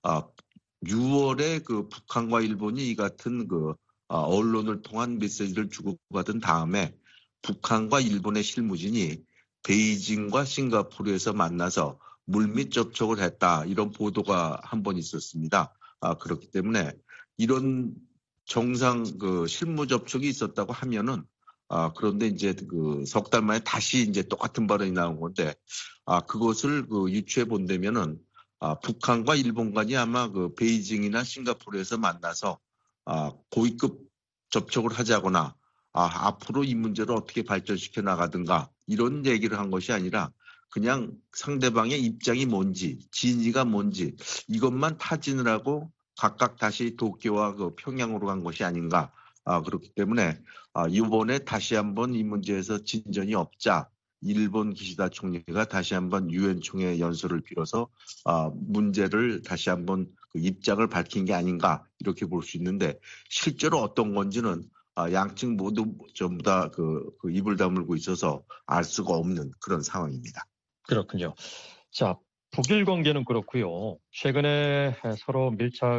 6월에 그 북한과 일본이 이 같은 그 언론을 통한 메시지를 주고받은 다음에 북한과 일본의 실무진이 베이징과 싱가포르에서 만나서 물밑 접촉을 했다 이런 보도가 한 번 있었습니다. 그렇기 때문에 이런 정상 그 실무 접촉이 있었다고 하면은 그런데 이제 그 석 달 만에 다시 이제 똑같은 발언이 나온 건데 그것을 그 유추해 본다면은 북한과 일본 간이 아마 그 베이징이나 싱가포르에서 만나서 고위급 접촉을 하자거나 앞으로 이 문제를 어떻게 발전시켜 나가든가 이런 얘기를 한 것이 아니라 그냥 상대방의 입장이 뭔지 진위가 뭔지 이것만 타진을 하고 각각 다시 도쿄와 그 평양으로 간 것이 아닌가. 그렇기 때문에 이번에 다시 한번 이 문제에서 진전이 없자 일본 기시다 총리가 다시 한번 유엔 총회 연설을 빌어서 문제를 다시 한번 그 입장을 밝힌 게 아닌가 이렇게 볼 수 있는데 실제로 어떤 건지는 양측 모두 전부 다 그 입을 다물고 있어서 알 수가 없는 그런 상황입니다. 그렇군요. 자, 북일 관계는 그렇고요. 최근에 서로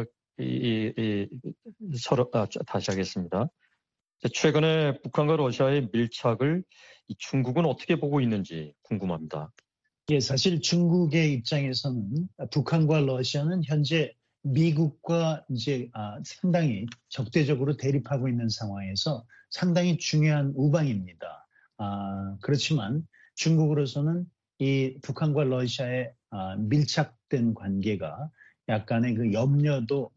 다시 하겠습니다. 최근에 북한과 러시아의 밀착을 중국은 어떻게 보고 있는지 궁금합니다. 예, 사실 중국의 입장에서는 북한과 러시아는 현재 미국과 이제 상당히 적대적으로 대립하고 있는 상황에서 상당히 중요한 우방입니다. 그렇지만 중국으로서는 이 북한과 러시아의 밀착된 관계가 약간의 그 염려도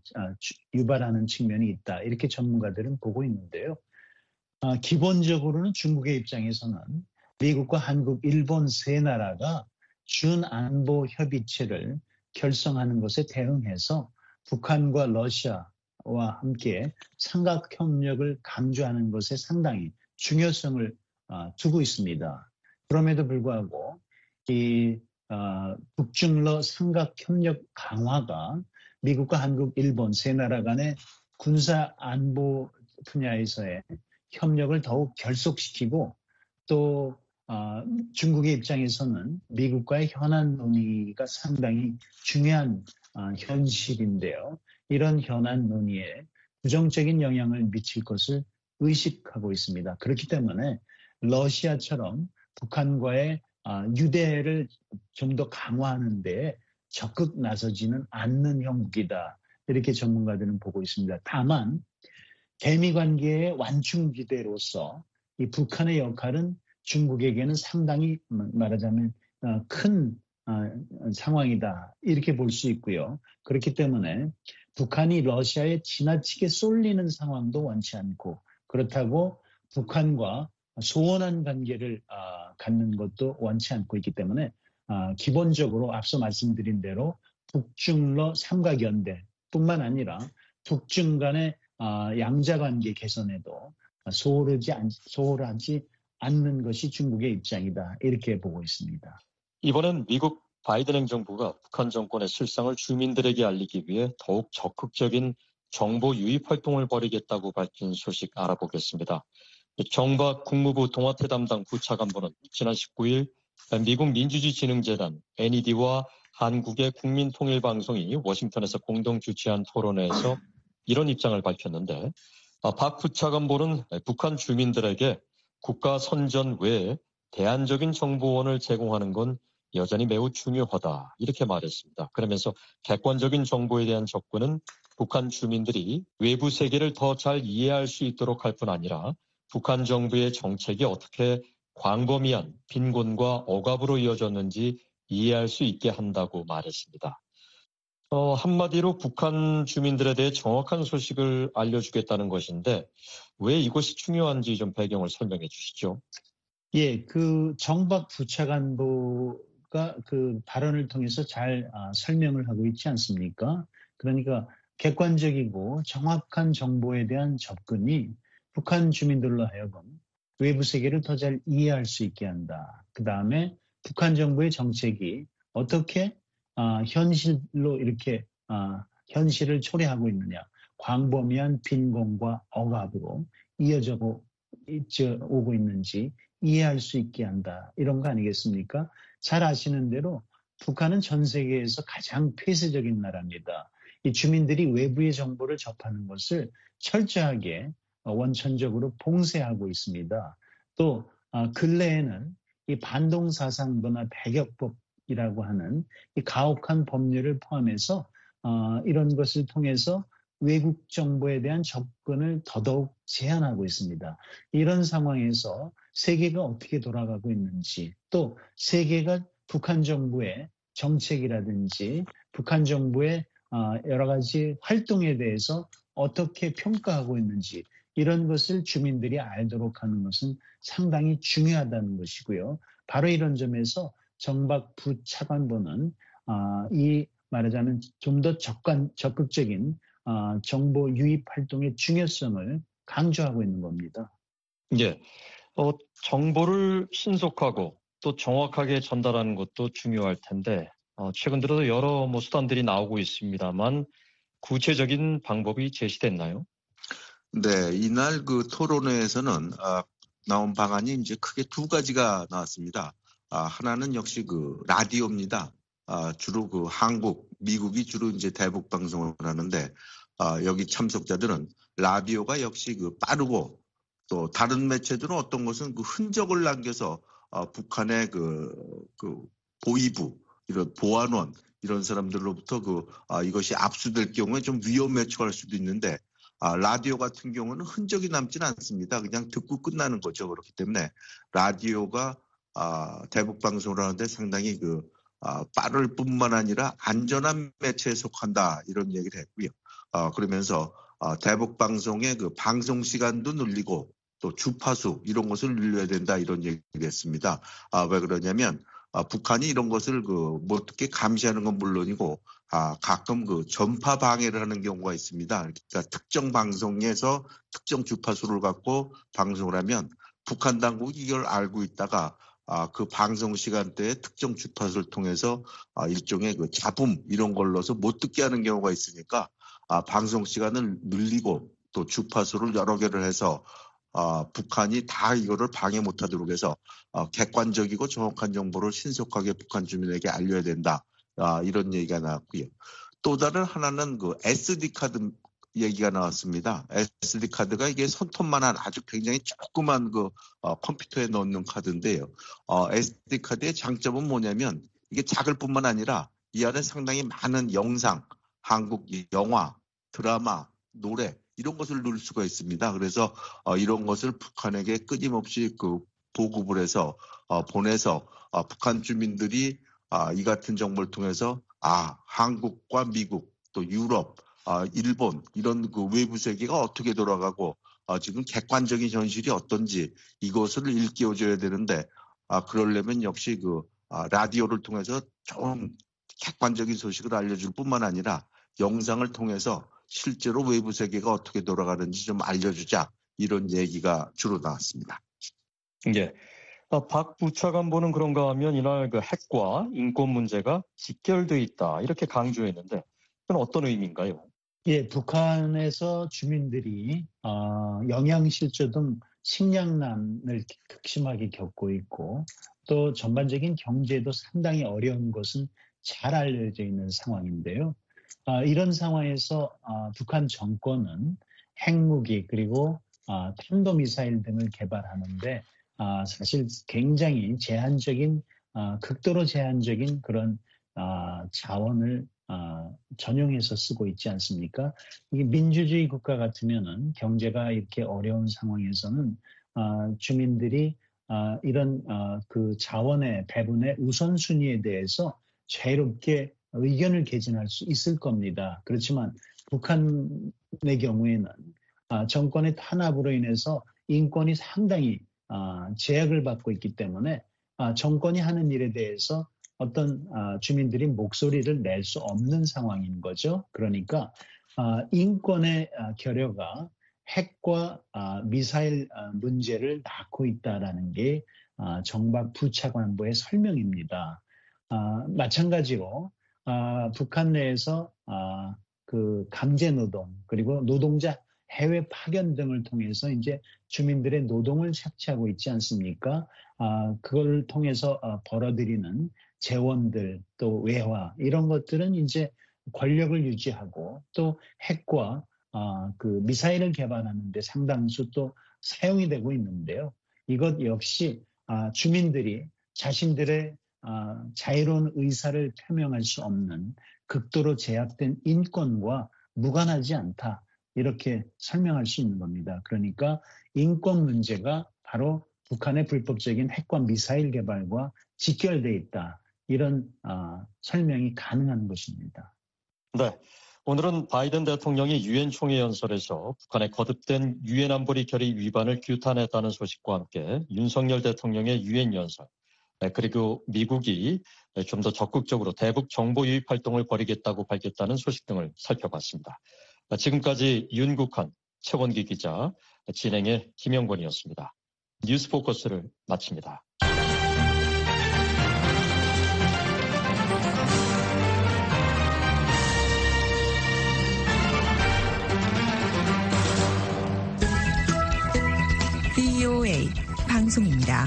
유발하는 측면이 있다. 이렇게 전문가들은 보고 있는데요. 기본적으로는 중국의 입장에서는 미국과 한국, 일본 세 나라가 준안보 협의체를 결성하는 것에 대응해서 북한과 러시아와 함께 삼각협력을 강조하는 것에 상당히 중요성을 두고 있습니다. 그럼에도 불구하고 이 북중러 삼각협력 강화가 미국과 한국, 일본 세 나라 간의 군사 안보 분야에서의 협력을 더욱 결속시키고 또 중국의 입장에서는 미국과의 현안 논의가 상당히 중요한 현실인데요. 이런 현안 논의에 부정적인 영향을 미칠 것을 의식하고 있습니다. 그렇기 때문에 러시아처럼 북한과의 유대를 좀 더 강화하는 데 적극 나서지는 않는 형국이다. 이렇게 전문가들은 보고 있습니다. 다만 대미 관계의 완충지대로서 이 북한의 역할은 중국에게는 상당히 말하자면 큰 상황이다. 이렇게 볼 수 있고요. 그렇기 때문에 북한이 러시아에 지나치게 쏠리는 상황도 원치 않고 그렇다고 북한과 소원한 관계를 갖는 것도 원치 않고 있기 때문에 기본적으로 앞서 말씀드린 대로 북중러 삼각연대뿐만 아니라 북중 간의 양자관계 개선에도 소홀하지 않는 것이 중국의 입장이다. 이렇게 보고 있습니다. 이번엔 미국 바이든 행정부가 북한 정권의 실상을 주민들에게 알리기 위해 더욱 적극적인 정보 유입 활동을 벌이겠다고 밝힌 소식 알아보겠습니다. 정박 국무부 동아태 담당 부차관보는 지난 19일 미국 민주주의진흥재단 NED와 한국의 국민통일방송이 워싱턴에서 공동 주최한 토론회에서 이런 입장을 밝혔는데, 박 부차관보는 북한 주민들에게 국가 선전 외에 대안적인 정보원을 제공하는 건 여전히 매우 중요하다, 이렇게 말했습니다. 그러면서 객관적인 정보에 대한 접근은 북한 주민들이 외부 세계를 더 잘 이해할 수 있도록 할 뿐 아니라 북한 정부의 정책이 어떻게 광범위한 빈곤과 억압으로 이어졌는지 이해할 수 있게 한다고 말했습니다. 한마디로 북한 주민들에 대해 정확한 소식을 알려주겠다는 것인데 왜 이것이 중요한지 좀 배경을 설명해 주시죠. 예, 그 정박 부차관보가 그 발언을 통해서 잘 설명을 하고 있지 않습니까? 그러니까 객관적이고 정확한 정보에 대한 접근이 북한 주민들로 하여금 외부 세계를 더 잘 이해할 수 있게 한다. 그 다음에 북한 정부의 정책이 어떻게 현실로 이렇게 현실을 초래하고 있느냐, 광범위한 빈곤과 억압으로 이어져 오고 있는지 이해할 수 있게 한다. 이런 거 아니겠습니까? 잘 아시는 대로 북한은 전 세계에서 가장 폐쇄적인 나라입니다. 이 주민들이 외부의 정보를 접하는 것을 철저하게 원천적으로 봉쇄하고 있습니다. 또 근래에는 이 반동사상 문화 배격법이라고 하는 이 가혹한 법률을 포함해서 이런 것을 통해서 외국 정보에 대한 접근을 더더욱 제한하고 있습니다. 이런 상황에서 세계가 어떻게 돌아가고 있는지, 또 세계가 북한 정부의 정책이라든지 북한 정부의 여러 가지 활동에 대해서 어떻게 평가하고 있는지, 이런 것을 주민들이 알도록 하는 것은 상당히 중요하다는 것이고요. 바로 이런 점에서 정박 부차관보는 이 말하자면 좀 더 적극적인 정보 유입 활동의 중요성을 강조하고 있는 겁니다. 예, 정보를 신속하고 또 정확하게 전달하는 것도 중요할 텐데 최근 들어서 여러 수단들이 나오고 있습니다만 구체적인 방법이 제시됐나요? 네, 이날 그 토론회에서는 나온 방안이 이제 크게 두 가지가 나왔습니다. 하나는 역시 그 라디오입니다. 주로 그 한국, 미국이 주로 이제 대북 방송을 하는데 여기 참석자들은 라디오가 역시 그 빠르고 또 다른 매체들은 어떤 것은 그 흔적을 남겨서 북한의 그 보위부, 이런 보안원 이런 사람들로부터 이것이 압수될 경우에 좀 위험에 처할 수도 있는데 라디오 같은 경우는 흔적이 남지는 않습니다. 그냥 듣고 끝나는 거죠. 그렇기 때문에 라디오가 대북 방송을 하는데 상당히 빠를 뿐만 아니라 안전한 매체에 속한다, 이런 얘기를 했고요. 그러면서 대북 방송의 그 방송 시간도 늘리고 또 주파수 이런 것을 늘려야 된다, 이런 얘기를 했습니다. 왜 그러냐면 북한이 이런 것을 못 듣게 감시하는 건 물론이고 가끔 전파 방해를 하는 경우가 있습니다. 그러니까 특정 방송에서 특정 주파수를 갖고 방송을 하면 북한 당국이 이걸 알고 있다가 그 방송 시간대에 특정 주파수를 통해서 일종의 잡음 이런 걸 넣어서 못 듣게 하는 경우가 있으니까 방송 시간을 늘리고 또 주파수를 여러 개를 해서 북한이 다 이거를 방해 못하도록 해서 객관적이고 정확한 정보를 신속하게 북한 주민에게 알려야 된다, 이런 얘기가 나왔고요. 또 다른 하나는 SD카드 얘기가 나왔습니다. SD카드가 이게 손톱만한 아주 굉장히 조그만 컴퓨터에 넣는 카드인데요. SD카드의 장점은 뭐냐면 이게 작을 뿐만 아니라 이 안에 상당히 많은 영상, 한국 영화, 드라마, 노래 이런 것을 넣을 수가 있습니다. 그래서 이런 것을 북한에게 끊임없이 보급을 해서 보내서 북한 주민들이 이 같은 정보를 통해서 한국과 미국 또 유럽, 일본 이런 외부 세계가 어떻게 돌아가고 지금 객관적인 현실이 어떤지 이것을 일깨워줘야 되는데 그러려면 역시 라디오를 통해서 좀 객관적인 소식을 알려줄 뿐만 아니라 영상을 통해서 실제로 외부 세계가 어떻게 돌아가는지 좀 알려주자, 이런 얘기가 주로 나왔습니다. 예. 박 부차관보는 그런가 하면 이날 핵과 인권 문제가 직결돼 있다, 이렇게 강조했는데 그건 어떤 의미인가요? 예, 북한에서 주민들이 영양실조 등 식량난을 극심하게 겪고 있고 또 전반적인 경제도 상당히 어려운 것은 잘 알려져 있는 상황인데요. 이런 상황에서 북한 정권은 핵무기 그리고 탄도미사일 등을 개발하는데 사실 굉장히 극도로 제한적인 그런 자원을 전용해서 쓰고 있지 않습니까? 이게 민주주의 국가 같으면은 경제가 이렇게 어려운 상황에서는 주민들이 이런 그 자원의 배분의 우선순위에 대해서 자유롭게 의견을 개진할 수 있을 겁니다. 그렇지만 북한의 경우에는 정권의 탄압으로 인해서 인권이 상당히 제약을 받고 있기 때문에 정권이 하는 일에 대해서 어떤 주민들이 목소리를 낼 수 없는 상황인 거죠. 그러니까 인권의 결여가 핵과 미사일 문제를 낳고 있다라는 게 정박 부차관보의 설명입니다. 마찬가지로 북한 내에서 그 강제 노동 그리고 노동자 해외 파견 등을 통해서 이제 주민들의 노동을 착취하고 있지 않습니까? 그걸 통해서 벌어들이는 재원들 또 외화 이런 것들은 이제 권력을 유지하고 또 핵과 그 미사일을 개발하는 데 상당수 또 사용이 되고 있는데요. 이것 역시 주민들이 자신들의 자유로운 의사를 표명할 수 없는 극도로 제약된 인권과 무관하지 않다. 이렇게 설명할 수 있는 겁니다. 그러니까 인권 문제가 바로 북한의 불법적인 핵과 미사일 개발과 직결되어 있다. 이런 설명이 가능한 것입니다. 네, 오늘은 바이든 대통령이 유엔 총회 연설에서 북한의 거듭된 유엔 안보리 결의 위반을 규탄했다는 소식과 함께 윤석열 대통령의 유엔 연설, 그리고 미국이 좀 더 적극적으로 대북 정보 유입 활동을 벌이겠다고 밝혔다는 소식 등을 살펴봤습니다. 지금까지 윤국한, 최원기 기자, 진행의 김영권이었습니다. 뉴스 포커스를 마칩니다. VOA 방송입니다.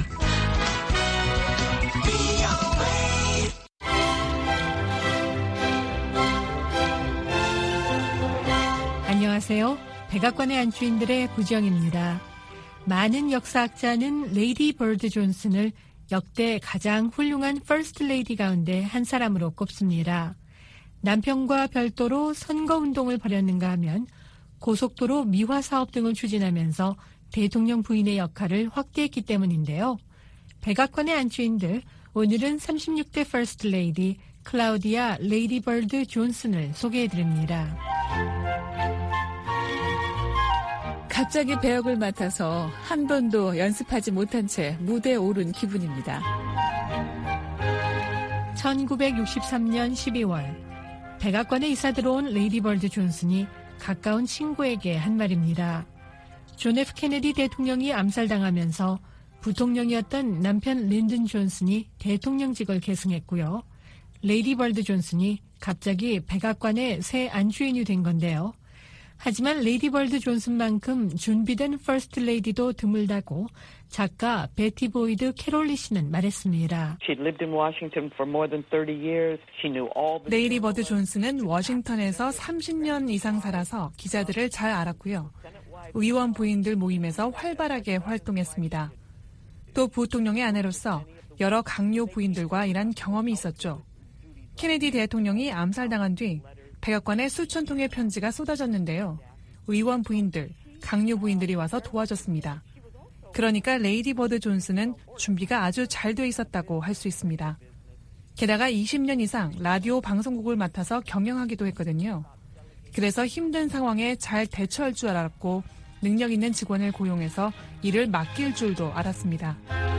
안녕하세요. 백악관의 안주인들의 부정입니다. 많은 역사학자는 레이디 버드 존슨을 역대 가장 훌륭한 퍼스트 레이디 가운데 한 사람으로 꼽습니다. 남편과 별도로 선거운동을 벌였는가 하면 고속도로 미화 사업 등을 추진하면서 대통령 부인의 역할을 확대했기 때문인데요. 백악관의 안주인들, 오늘은 36대 퍼스트 레이디 클라우디아 레이디 버드 존슨을 소개해드립니다. 갑자기 배역을 맡아서 한 번도 연습하지 못한 채 무대에 오른 기분입니다. 1963년 12월 백악관에 이사 들어온 레이디 버드 존슨이 가까운 친구에게 한 말입니다. 존 F 케네디 대통령이 암살당하면서 부통령이었던 남편 린든 존슨이 대통령직을 계승했고요. 레이디 버드 존슨이 갑자기 백악관의 새 안주인이 된 건데요. 하지만 레이디 버드 존슨만큼 준비된 퍼스트 레이디도 드물다고 작가 베티 보이드 캐롤리 씨는 말했습니다. 레이디 버드 존슨은 워싱턴에서 30년 이상 살아서 기자들을 잘 알았고요. 의원 부인들 모임에서 활발하게 활동했습니다. 또 부통령의 아내로서 여러 강요 부인들과 일한 경험이 있었죠. 케네디 대통령이 암살당한 뒤 백악관에 수천 통의 편지가 쏟아졌는데요. 의원 부인들, 강요 부인들이 와서 도와줬습니다. 그러니까 레이디 버드 존슨은 준비가 아주 잘 돼 있었다고 할 수 있습니다. 게다가 20년 이상 라디오 방송국을 맡아서 경영하기도 했거든요. 그래서 힘든 상황에 잘 대처할 줄 알았고 능력 있는 직원을 고용해서 일을 맡길 줄도 알았습니다.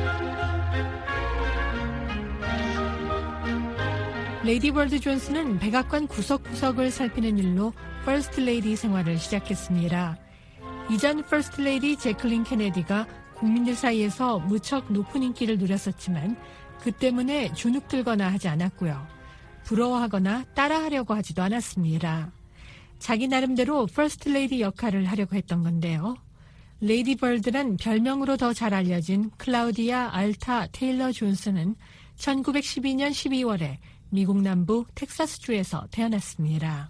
레이디 버드 존슨은 백악관 구석구석을 살피는 일로 퍼스트 레이디 생활을 시작했습니다. 이전 퍼스트 레이디 제클린 케네디가 국민들 사이에서 무척 높은 인기를 누렸었지만 그 때문에 주눅들거나 하지 않았고요. 부러워하거나 따라하려고 하지도 않았습니다. 자기 나름대로 퍼스트 레이디 역할을 하려고 했던 건데요. 레이디 벌드란 별명으로 더 잘 알려진 클라우디아 알타 테일러 존슨은 1912년 12월에 미국 남부 텍사스주에서 태어났습니다.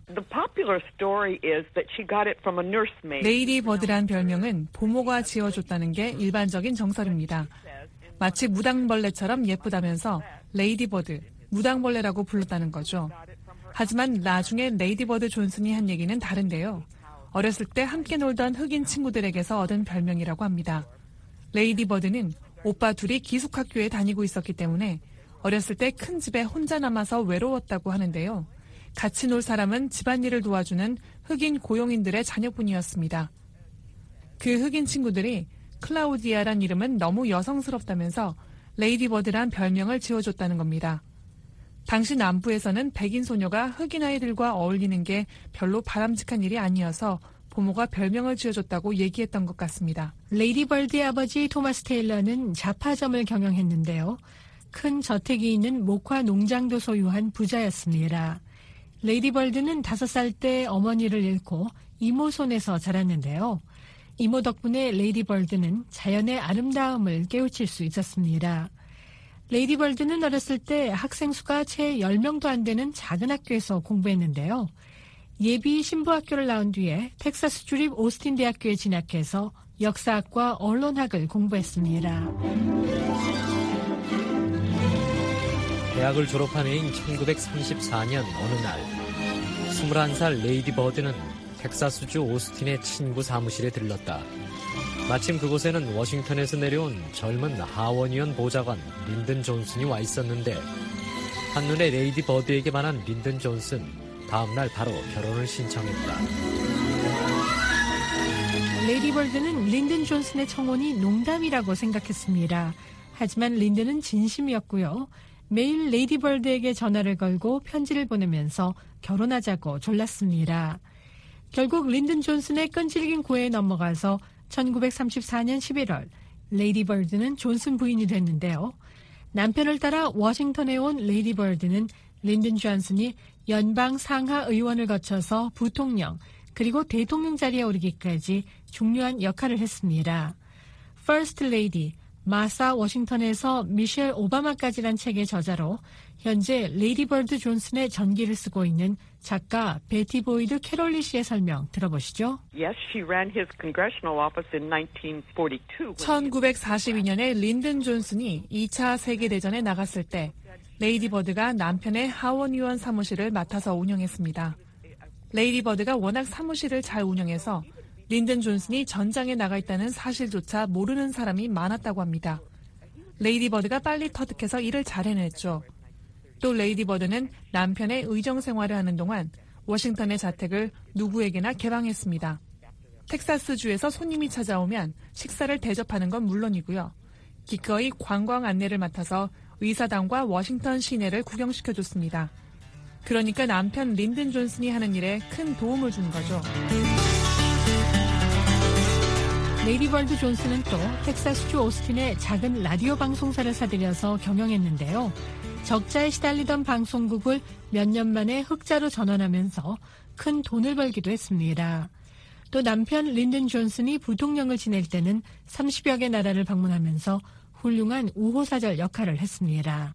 레이디 버드란 별명은 부모가 지어줬다는 게 일반적인 정설입니다. 마치 무당벌레처럼 예쁘다면서 레이디 버드, 무당벌레라고 불렀다는 거죠. 하지만 나중에 레이디 버드 존슨이 한 얘기는 다른데요. 어렸을 때 함께 놀던 흑인 친구들에게서 얻은 별명이라고 합니다. 레이디 버드는 오빠 둘이 기숙학교에 다니고 있었기 때문에 어렸을 때 큰 집에 혼자 남아서 외로웠다고 하는데요. 같이 놀 사람은 집안일을 도와주는 흑인 고용인들의 자녀뿐이었습니다. 그 흑인 친구들이 클라우디아란 이름은 너무 여성스럽다면서 레이디 버드란 별명을 지어줬다는 겁니다. 당시 남부에서는 백인 소녀가 흑인 아이들과 어울리는 게 별로 바람직한 일이 아니어서 부모가 별명을 지어줬다고 얘기했던 것 같습니다. 레이디 벌드의 아버지 토마스 테일러는 잡화점을 경영했는데요. 큰 저택이 있는 목화 농장도 소유한 부자였습니다. 레이디 벌드는 5살 때 어머니를 잃고 이모 손에서 자랐는데요. 이모 덕분에 레이디 벌드는 자연의 아름다움을 깨우칠 수 있었습니다. 레이디 벌드는 어렸을 때 학생 수가 채 10명도 안 되는 작은 학교에서 공부했는데요. 예비 신부학교를 나온 뒤에 텍사스 주립 오스틴 대학교에 진학해서 역사학과 언론학을 공부했습니다. 대학을 졸업한 해인 1934년 어느 날 21살 레이디 버드는 텍사스주 오스틴의 친구 사무실에 들렀다. 마침 그곳에는 워싱턴에서 내려온 젊은 하원의원 보좌관 린든 존슨이 와 있었는데 한눈에 레이디 버드에게 반한 린든 존슨, 다음날 바로 결혼을 신청했다. 레이디 버드는 린든 존슨의 청혼이 농담이라고 생각했습니다. 하지만 린든은 진심이었고요. 매일 레이디 버드에게 전화를 걸고 편지를 보내면서 결혼하자고 졸랐습니다. 결국 린든 존슨의 끈질긴 구애에 넘어가서 1934년 11월 레이디 버드는 존슨 부인이 됐는데요. 남편을 따라 워싱턴에 온 레이디 버드는 린든 존슨이 연방 상하 의원을 거쳐서 부통령 그리고 대통령 자리에 오르기까지 중요한 역할을 했습니다. First Lady, 마사 워싱턴에서 미셸 오바마까지란 책의 저자로 현재 레이디 버드 존슨의 전기를 쓰고 있는 작가 베티 보이드 캐롤리 씨의 설명 들어보시죠. 1942년에 린든 존슨이 2차 세계대전에 나갔을 때 레이디 버드가 남편의 하원의원 사무실을 맡아서 운영했습니다. 레이디 버드가 워낙 사무실을 잘 운영해서 린든 존슨이 전장에 나가 있다는 사실조차 모르는 사람이 많았다고 합니다. 레이디 버드가 빨리 터득해서 일을 잘 해냈죠. 또 레이디 버드는 남편의 의정 생활을 하는 동안 워싱턴의 자택을 누구에게나 개방했습니다. 텍사스주에서 손님이 찾아오면 식사를 대접하는 건 물론이고요. 기꺼이 관광 안내를 맡아서 의사당과 워싱턴 시내를 구경시켜줬습니다. 그러니까 남편 린든 존슨이 하는 일에 큰 도움을 준 거죠. 레이디 버드 존슨은 또 텍사스주 오스틴에 작은 라디오 방송사를 사들여서 경영했는데요. 적자에 시달리던 방송국을 몇 년 만에 흑자로 전환하면서 큰 돈을 벌기도 했습니다. 또 남편 린든 존슨이 부통령을 지낼 때는 30여 개 나라를 방문하면서 훌륭한 우호사절 역할을 했습니다.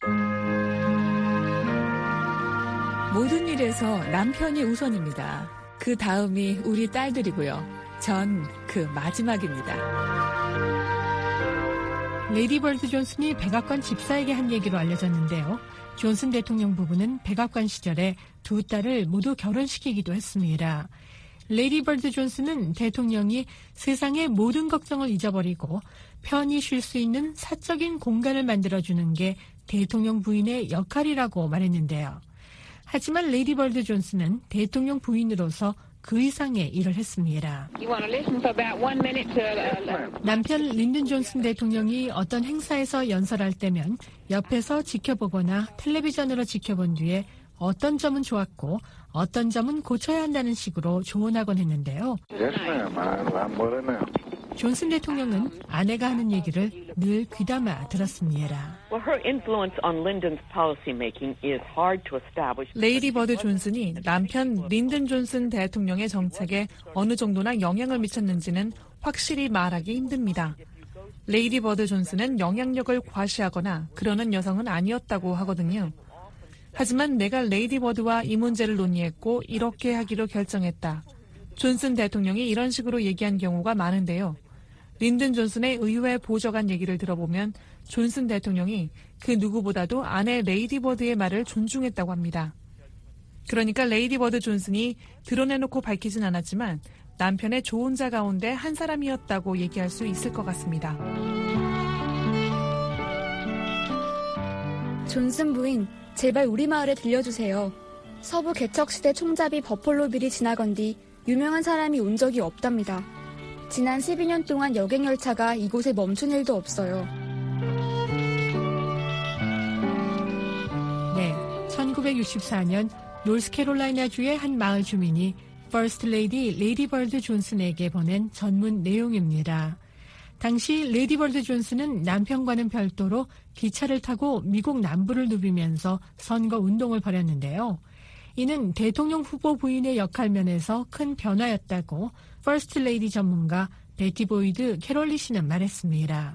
모든 일에서 남편이 우선입니다. 그 다음이 우리 딸들이고요. 전 그 마지막입니다. 레이디 버드 존슨이 백악관 집사에게 한 얘기로 알려졌는데요. 존슨 대통령 부부는 백악관 시절에 두 딸을 모두 결혼시키기도 했습니다. 레이디 버드 존슨은 대통령이 세상의 모든 걱정을 잊어버리고 편히 쉴 수 있는 사적인 공간을 만들어주는 게 대통령 부인의 역할이라고 말했는데요. 하지만 레이디 버드 존슨은 대통령 부인으로서 그 이상의 일을 했습니다. 남편 린든 존슨 대통령이 어떤 행사에서 연설할 때면 옆에서 지켜보거나 텔레비전으로 지켜본 뒤에 어떤 점은 좋았고 어떤 점은 고쳐야 한다는 식으로 조언하곤 했는데요. 존슨 대통령은 아내가 하는 얘기를 늘 귀담아 들었습니다. 레이디 버드 존슨이 남편 린든 존슨 대통령의 정책에 어느 정도나 영향을 미쳤는지는 확실히 말하기 힘듭니다. 레이디 버드 존슨은 영향력을 과시하거나 그러는 여성은 아니었다고 하거든요. 하지만 내가 레이디 버드와 이 문제를 논의했고 이렇게 하기로 결정했다. 존슨 대통령이 이런 식으로 얘기한 경우가 많은데요. 린든 존슨의 의회 보좌관 얘기를 들어보면 존슨 대통령이 그 누구보다도 아내 레이디 버드의 말을 존중했다고 합니다. 그러니까 레이디 버드 존슨이 드러내놓고 밝히진 않았지만 남편의 조언자 가운데 한 사람이었다고 얘기할 수 있을 것 같습니다. 존슨 부인, 제발 우리 마을에 들려주세요. 서부 개척시대 총잡이 버펄로 빌이 지나건 뒤 유명한 사람이 온 적이 없답니다. 지난 12년 동안 여객열차가 이곳에 멈춘 일도 없어요. 네, 1964년 노스캐롤라이나주의 한 마을 주민이 퍼스트 레이디 레이디 벌드 존슨에게 보낸 전문 내용입니다. 당시 레이디 벌드 존슨은 남편과는 별도로 기차를 타고 미국 남부를 누비면서 선거 운동을 벌였는데요. 이는 대통령 후보 부인의 역할 면에서 큰 변화였다고 퍼스트 레이디 전문가 베티 보이드 캐롤리 씨는 말했습니다.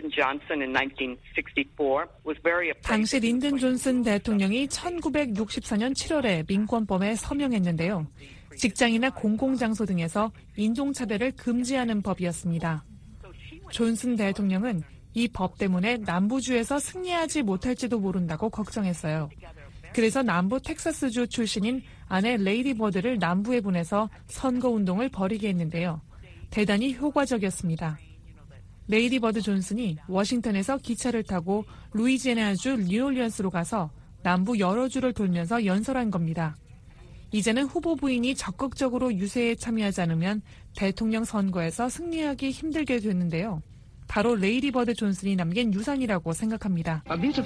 당시 린든 존슨 대통령이 1964년 7월에 민권법에 서명했는데요. 직장이나 공공장소 등에서 인종차별을 금지하는 법이었습니다. 존슨 대통령은 이 법 때문에 남부주에서 승리하지 못할지도 모른다고 걱정했어요. 그래서 남부 텍사스주 출신인 아내 레이디 버드를 남부에 보내서 선거운동을 벌이게 했는데요. 대단히 효과적이었습니다. 레이디 버드 존슨이 워싱턴에서 기차를 타고 루이지애나주 뉴올리언스로 가서 남부 여러 주를 돌면서 연설한 겁니다. 이제는 후보 부인이 적극적으로 유세에 참여하지 않으면 대통령 선거에서 승리하기 힘들게 됐는데요. 바로 레이디 버드 존슨이 남긴 유산이라고 생각합니다.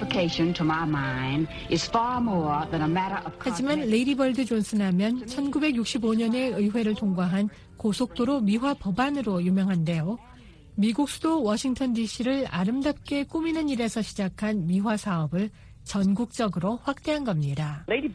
하지만 레이디 버드 존슨 하면 1965년에 의회를 통과한 고속도로 미화 법안으로 유명한데요. 미국 수도 워싱턴 DC를 아름답게 꾸미는 일에서 시작한 미화 사업을 전국적으로 확대한 겁니다. 레이디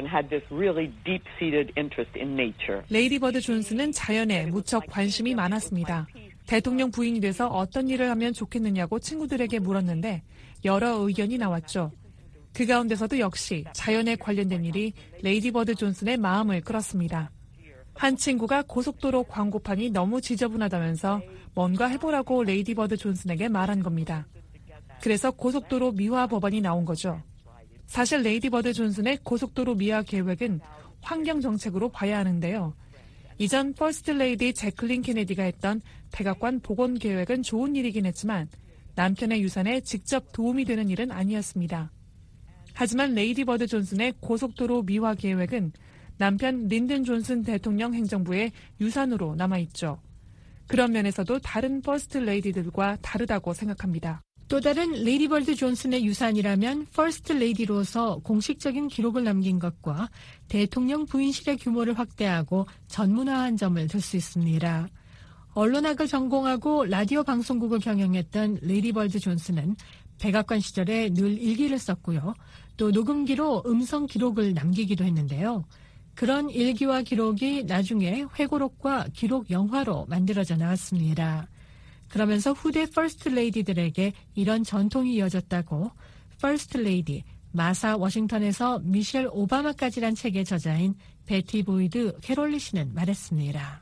버드 존슨은 자연에 무척 관심이 많았습니다. 대통령 부인이 돼서 어떤 일을 하면 좋겠느냐고 친구들에게 물었는데 여러 의견이 나왔죠. 그 가운데서도 역시 자연에 관련된 일이 레이디 버드 존슨의 마음을 끌었습니다. 한 친구가 고속도로 광고판이 너무 지저분하다면서 뭔가 해보라고 레이디 버드 존슨에게 말한 겁니다. 그래서 고속도로 미화 법안이 나온 거죠. 사실 레이디 버드 존슨의 고속도로 미화 계획은 환경정책으로 봐야 하는데요. 이전 퍼스트 레이디 제클린 케네디가 했던 백악관 복원 계획은 좋은 일이긴 했지만 남편의 유산에 직접 도움이 되는 일은 아니었습니다. 하지만 레이디 버드 존슨의 고속도로 미화 계획은 남편 린든 존슨 대통령 행정부의 유산으로 남아있죠. 그런 면에서도 다른 퍼스트 레이디들과 다르다고 생각합니다. 또 다른 레이디 버드 존슨의 유산이라면 퍼스트 레이디로서 공식적인 기록을 남긴 것과 대통령 부인실의 규모를 확대하고 전문화한 점을 들 수 있습니다. 언론학을 전공하고 라디오 방송국을 경영했던 레이디 버드 존슨은 백악관 시절에 늘 일기를 썼고요. 또 녹음기로 음성 기록을 남기기도 했는데요. 그런 일기와 기록이 나중에 회고록과 기록 영화로 만들어져 나왔습니다. 그러면서 후대 퍼스트 레이디들에게 이런 전통이 이어졌다고 퍼스트 레이디, 마사 워싱턴에서 미셸 오바마까지란 책의 저자인 베티 보이드 캐롤리 씨는 말했습니다.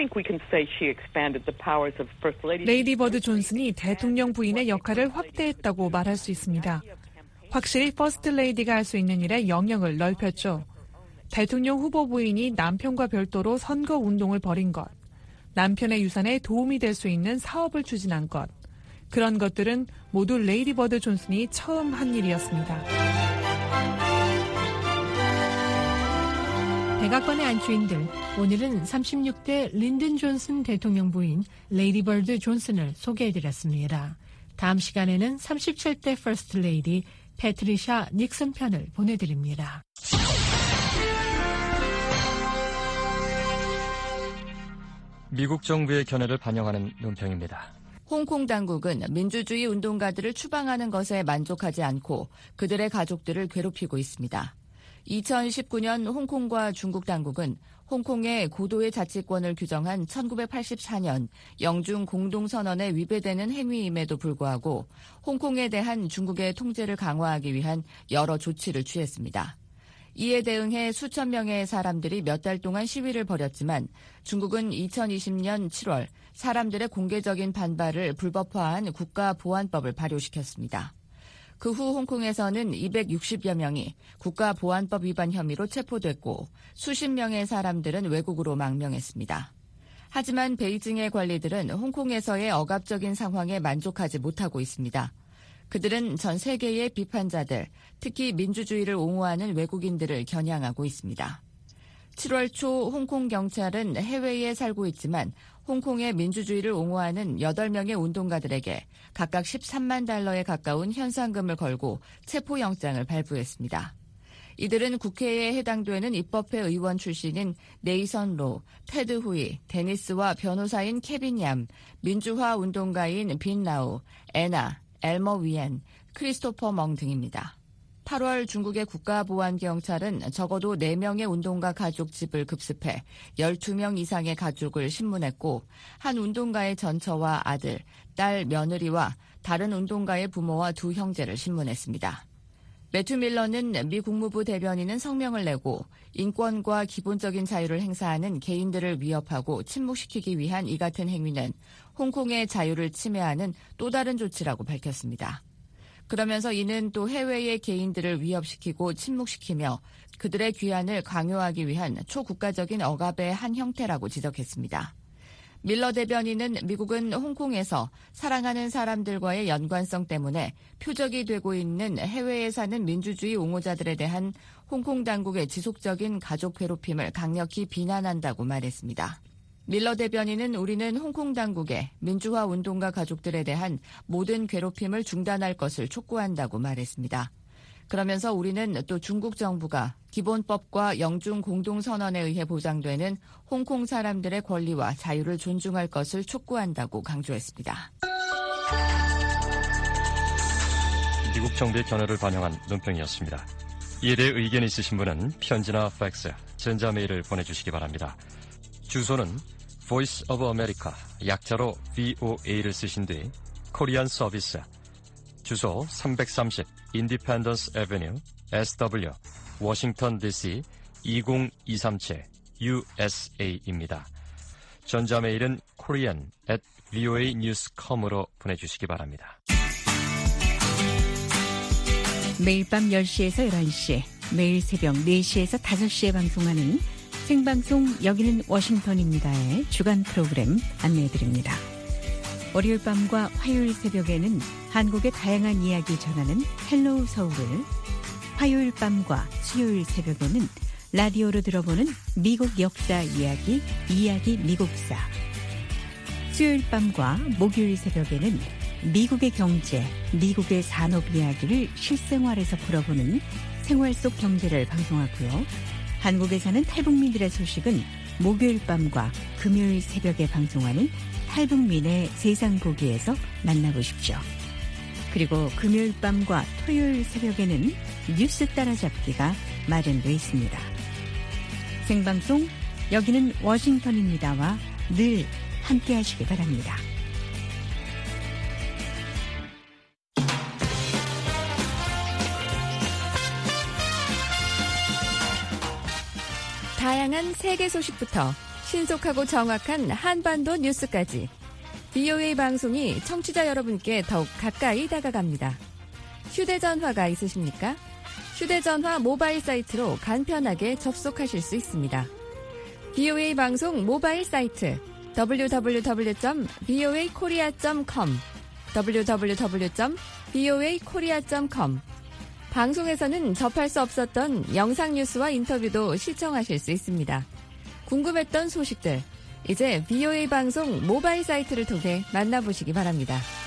레이디 버드 존슨이 대통령 부인의 역할을 확대했다고 말할 수 있습니다. 확실히 퍼스트 레이디가 할 수 있는 일에 영역을 넓혔죠. 대통령 후보 부인이 남편과 별도로 선거 운동을 벌인 것, 남편의 유산에 도움이 될 수 있는 사업을 추진한 것, 그런 것들은 모두 레이디 버드 존슨이 처음 한 일이었습니다. 백악관의 안주인들, 오늘은 36대 린든 존슨 대통령 부인 레이디 버드 존슨을 소개해드렸습니다. 다음 시간에는 37대 퍼스트 레이디 패트리샤 닉슨 편을 보내드립니다. 미국 정부의 견해를 반영하는 논평입니다. 홍콩 당국은 민주주의 운동가들을 추방하는 것에 만족하지 않고 그들의 가족들을 괴롭히고 있습니다. 2019년 홍콩과 중국 당국은 홍콩의 고도의 자치권을 규정한 1984년 영중 공동선언에 위배되는 행위임에도 불구하고 홍콩에 대한 중국의 통제를 강화하기 위한 여러 조치를 취했습니다. 이에 대응해 수천 명의 사람들이 몇 달 동안 시위를 벌였지만 중국은 2020년 7월 사람들의 공개적인 반발을 불법화한 국가보안법을 발효시켰습니다. 그 후 홍콩에서는 260여 명이 국가보안법 위반 혐의로 체포됐고 수십 명의 사람들은 외국으로 망명했습니다. 하지만 베이징의 관리들은 홍콩에서의 억압적인 상황에 만족하지 못하고 있습니다. 그들은 전 세계의 비판자들, 특히 민주주의를 옹호하는 외국인들을 겨냥하고 있습니다. 7월 초 홍콩 경찰은 해외에 살고 있지만 홍콩의 민주주의를 옹호하는 8명의 운동가들에게 각각 13만 달러에 가까운 현상금을 걸고 체포영장을 발부했습니다. 이들은 국회에 해당되는 입법회 의원 출신인 네이선 로, 테드 후이, 데니스와 변호사인 케빈 얌, 민주화 운동가인 빈 라우, 애나, 엘머 위엔, 크리스토퍼 멍 등입니다. 8월 중국의 국가보안경찰은 적어도 4명의 운동가 가족 집을 급습해 12명 이상의 가족을 신문했고 한 운동가의 전처와 아들, 딸, 며느리와 다른 운동가의 부모와 2 형제를 신문했습니다. 매튜 밀러는 미 국무부 대변인은 성명을 내고 인권과 기본적인 자유를 행사하는 개인들을 위협하고 침묵시키기 위한 이 같은 행위는 홍콩의 자유를 침해하는 또 다른 조치라고 밝혔습니다. 그러면서 이는 또 해외의 개인들을 위협시키고 침묵시키며 그들의 귀환을 강요하기 위한 초국가적인 억압의 한 형태라고 지적했습니다. 밀러 대변인은 미국은 홍콩에서 사랑하는 사람들과의 연관성 때문에 표적이 되고 있는 해외에 사는 민주주의 옹호자들에 대한 홍콩 당국의 지속적인 가족 괴롭힘을 강력히 비난한다고 말했습니다. 밀러 대변인은 우리는 홍콩 당국의 민주화 운동가 가족들에 대한 모든 괴롭힘을 중단할 것을 촉구한다고 말했습니다. 그러면서 우리는 또 중국 정부가 기본법과 영중 공동선언에 의해 보장되는 홍콩 사람들의 권리와 자유를 존중할 것을 촉구한다고 강조했습니다. 미국 정부의 견해를 반영한 논평이었습니다. 이에 대해 의견이 있으신 분은 편지나 팩스, 전자메일을 보내주시기 바랍니다. 주소는 Voice of America, 약자로 VOA를 쓰신 뒤 코리안 서비스, 주소 330 Independence Avenue, SW, 워싱턴 DC 20237 USA입니다. 전자메일은 korean@voanews.com으로 보내주시기 바랍니다. 매일 밤 10시에서 11시, 매일 새벽 4시에서 5시에 방송하는 생방송 여기는 워싱턴입니다의 주간 프로그램 안내해드립니다. 월요일 밤과 화요일 새벽에는 한국의 다양한 이야기 전하는 헬로우 서울을, 화요일 밤과 수요일 새벽에는 라디오로 들어보는 미국 역사 이야기 미국사, 수요일 밤과 목요일 새벽에는 미국의 경제, 미국의 산업 이야기를 실생활에서 풀어보는 생활 속 경제를 방송하고요. 한국에 사는 탈북민들의 소식은 목요일 밤과 금요일 새벽에 방송하는 탈북민의 세상 보기에서 만나보십시오. 그리고 금요일 밤과 토요일 새벽에는 뉴스 따라잡기가 마련되어 있습니다. 생방송 여기는 워싱턴입니다와 늘 함께 하시기 바랍니다. 다양한 세계 소식부터 신속하고 정확한 한반도 뉴스까지 VOA 방송이 청취자 여러분께 더욱 가까이 다가갑니다. 휴대전화가 있으십니까? 휴대전화 모바일 사이트로 간편하게 접속하실 수 있습니다. VOA 방송 모바일 사이트 www.voakorea.com www.voakorea.com 방송에서는 접할 수 없었던 영상 뉴스와 인터뷰도 시청하실 수 있습니다. 궁금했던 소식들, 이제 VOA 방송 모바일 사이트를 통해 만나보시기 바랍니다.